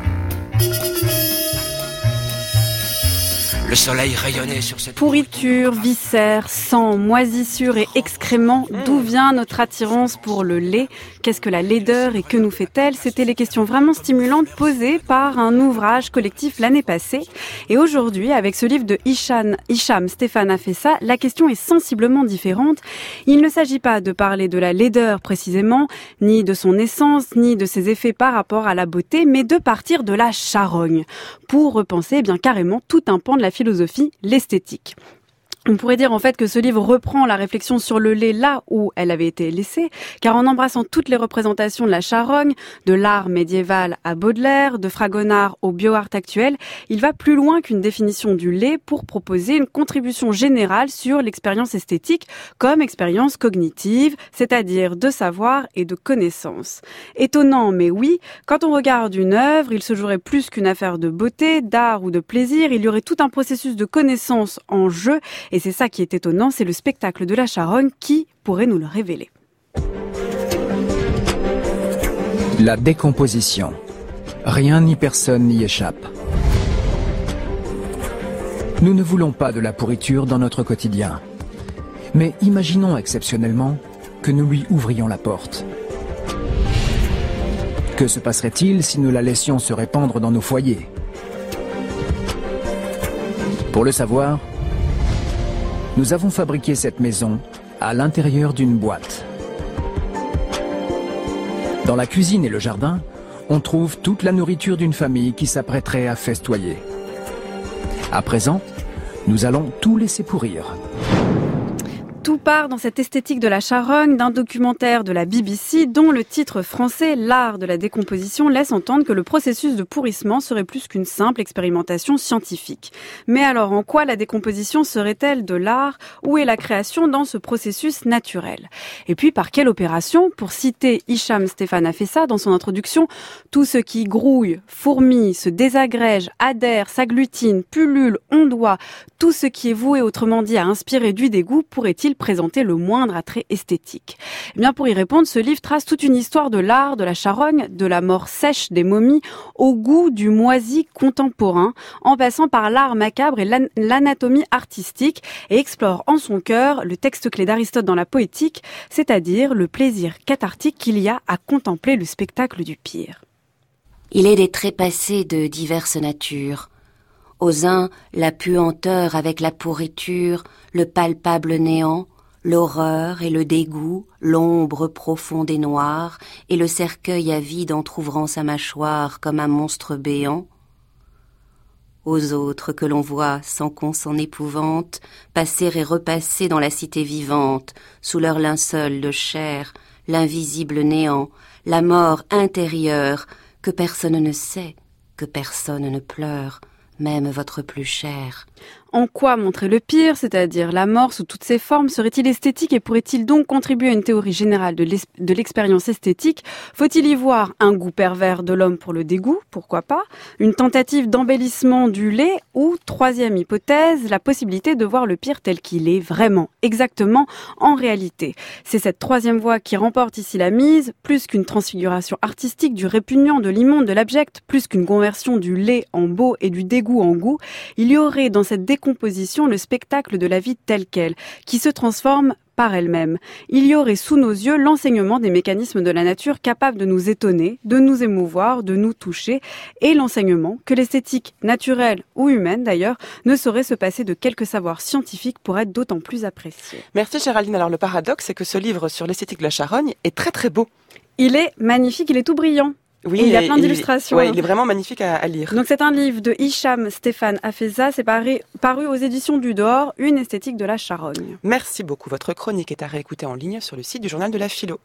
Le soleil rayonnait sur cette... Pourriture, viscères, sang, moisissure et excréments, d'où vient notre attirance pour le lait? Qu'est-ce que la laideur et que nous fait-elle? C'était les questions vraiment stimulantes posées par un ouvrage collectif l'année passée. Et aujourd'hui, avec ce livre de Hicham, Hicham Stéphane Afessa, la question est sensiblement différente. Il ne s'agit pas de parler de la laideur précisément, ni de son essence, ni de ses effets par rapport à la beauté, mais de partir de la charogne, pour repenser eh bien carrément tout un pan de la philosophie, l'esthétique. On pourrait dire en fait que ce livre reprend la réflexion sur le lait là où elle avait été laissée, car en embrassant toutes les représentations de la charogne, de l'art médiéval à Baudelaire, de Fragonard au bioart actuel, il va plus loin qu'une définition du lait pour proposer une contribution générale sur l'expérience esthétique comme expérience cognitive, c'est-à-dire de savoir et de connaissance. Étonnant, mais oui, quand on regarde une œuvre, il se jouerait plus qu'une affaire de beauté, d'art ou de plaisir, il y aurait tout un processus de connaissance en jeu. Et c'est ça qui est étonnant, c'est le spectacle de la charogne qui pourrait nous le révéler. La décomposition. Rien ni personne n'y échappe. Nous ne voulons pas de la pourriture dans notre quotidien. Mais imaginons exceptionnellement que nous lui ouvrions la porte. Que se passerait-il si nous la laissions se répandre dans nos foyers ? Pour le savoir, nous avons fabriqué cette maison à l'intérieur d'une boîte. Dans la cuisine et le jardin, on trouve toute la nourriture d'une famille qui s'apprêterait à festoyer. À présent, nous allons tout laisser pourrir. Tout part dans cette esthétique de la charogne d'un documentaire de la B B C dont le titre français, L'art de la décomposition, laisse entendre que le processus de pourrissement serait plus qu'une simple expérimentation scientifique. Mais alors, en quoi la décomposition serait-elle de l'art ? Où est la création dans ce processus naturel ? Et puis, par quelle opération ? Pour citer Hicham Stéphane Afessa dans son introduction, tout ce qui grouille, fourmille, se désagrège, adhère, s'agglutine, pullule, ondoie, tout ce qui est voué, autrement dit, à inspirer du dégoût, pourrait-il présenter le moindre attrait esthétique ? Eh bien, pour y répondre, ce livre trace toute une histoire de l'art, de la charogne, de la mort sèche des momies, au goût du moisi contemporain, en passant par l'art macabre et l'an- l'anatomie artistique, et explore en son cœur le texte clé d'Aristote dans la poétique, c'est-à-dire le plaisir cathartique qu'il y a à contempler le spectacle du pire. Il est des trépassés de diverses natures. Aux uns, la puanteur avec la pourriture, le palpable néant, l'horreur et le dégoût, l'ombre profonde et noire, et le cercueil avide entr'ouvrant sa mâchoire comme un monstre béant. Aux autres que l'on voit, sans qu'on s'en épouvante, passer et repasser dans la cité vivante, sous leur linceul de chair, l'invisible néant, la mort intérieure, que personne ne sait, que personne ne pleure, même votre plus cher. En quoi montrer le pire, c'est-à-dire la mort sous toutes ses formes, serait-il esthétique et pourrait-il donc contribuer à une théorie générale de, de l'expérience esthétique ? Faut-il y voir un goût pervers de l'homme pour le dégoût ? Pourquoi pas ? Une tentative d'embellissement du lait ou, troisième hypothèse, la possibilité de voir le pire tel qu'il est vraiment, exactement, en réalité. C'est cette troisième voie qui remporte ici la mise, plus qu'une transfiguration artistique du répugnant, de l'immonde, de l'abject, plus qu'une conversion du lait en beau et du dégoût en goût, il y aurait dans cette décomposition le spectacle de la vie telle qu'elle, qui se transforme par elle-même. Il y aurait sous nos yeux l'enseignement des mécanismes de la nature capables de nous étonner, de nous émouvoir, de nous toucher, et l'enseignement que l'esthétique naturelle ou humaine d'ailleurs ne saurait se passer de quelques savoirs scientifiques pour être d'autant plus apprécié. Merci Géraldine. Alors le paradoxe, c'est que ce livre sur l'esthétique de la charogne est très très beau. Il est magnifique, il est tout brillant. Oui, il y a plein d'illustrations. Ouais, il est vraiment magnifique à, à lire. Donc c'est un livre de Hicham Stéphane Afessa, c'est paru, paru aux éditions du Dehors, une esthétique de la charogne. Merci beaucoup. Votre chronique est à réécouter en ligne sur le site du Journal de la Philo.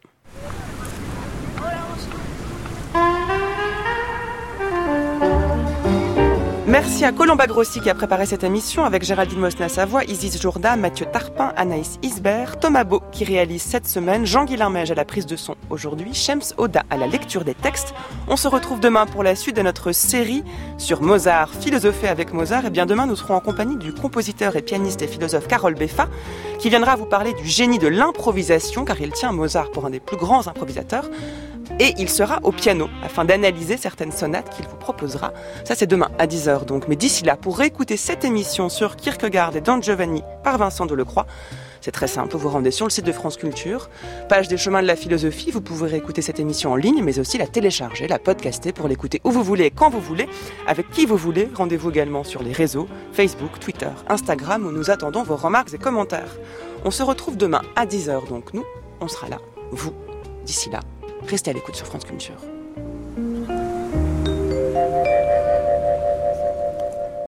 Merci à Colomba Grossi qui a préparé cette émission avec Géraldine Mosna-Savoie, Isis Jourda, Mathieu Tarpin, Anaïs Isbert, Thomas Beau qui réalise cette semaine, Jean-Guilain Mège à la prise de son aujourd'hui, Shems Oda à la lecture des textes. On se retrouve demain pour la suite de notre série sur Mozart, philosopher avec Mozart. Et bien demain, nous serons en compagnie du compositeur et pianiste et philosophe Karol Beffa qui viendra vous parler du génie de l'improvisation car il tient Mozart pour un des plus grands improvisateurs. Et il sera au piano afin d'analyser certaines sonates qu'il vous proposera. Ça, c'est demain à dix heures donc. Mais d'ici là, pour réécouter cette émission sur Kierkegaard et Don Giovanni par Vincent Delecroix, c'est très simple, vous vous rendez sur le site de France Culture, page des chemins de la philosophie, vous pouvez réécouter cette émission en ligne, mais aussi la télécharger, la podcaster pour l'écouter où vous voulez et quand vous voulez, avec qui vous voulez. Rendez-vous également sur les réseaux, Facebook, Twitter, Instagram, où nous attendons vos remarques et commentaires. On se retrouve demain à dix heures donc. Nous, on sera là, vous, d'ici là. Restez à l'écoute sur France Culture.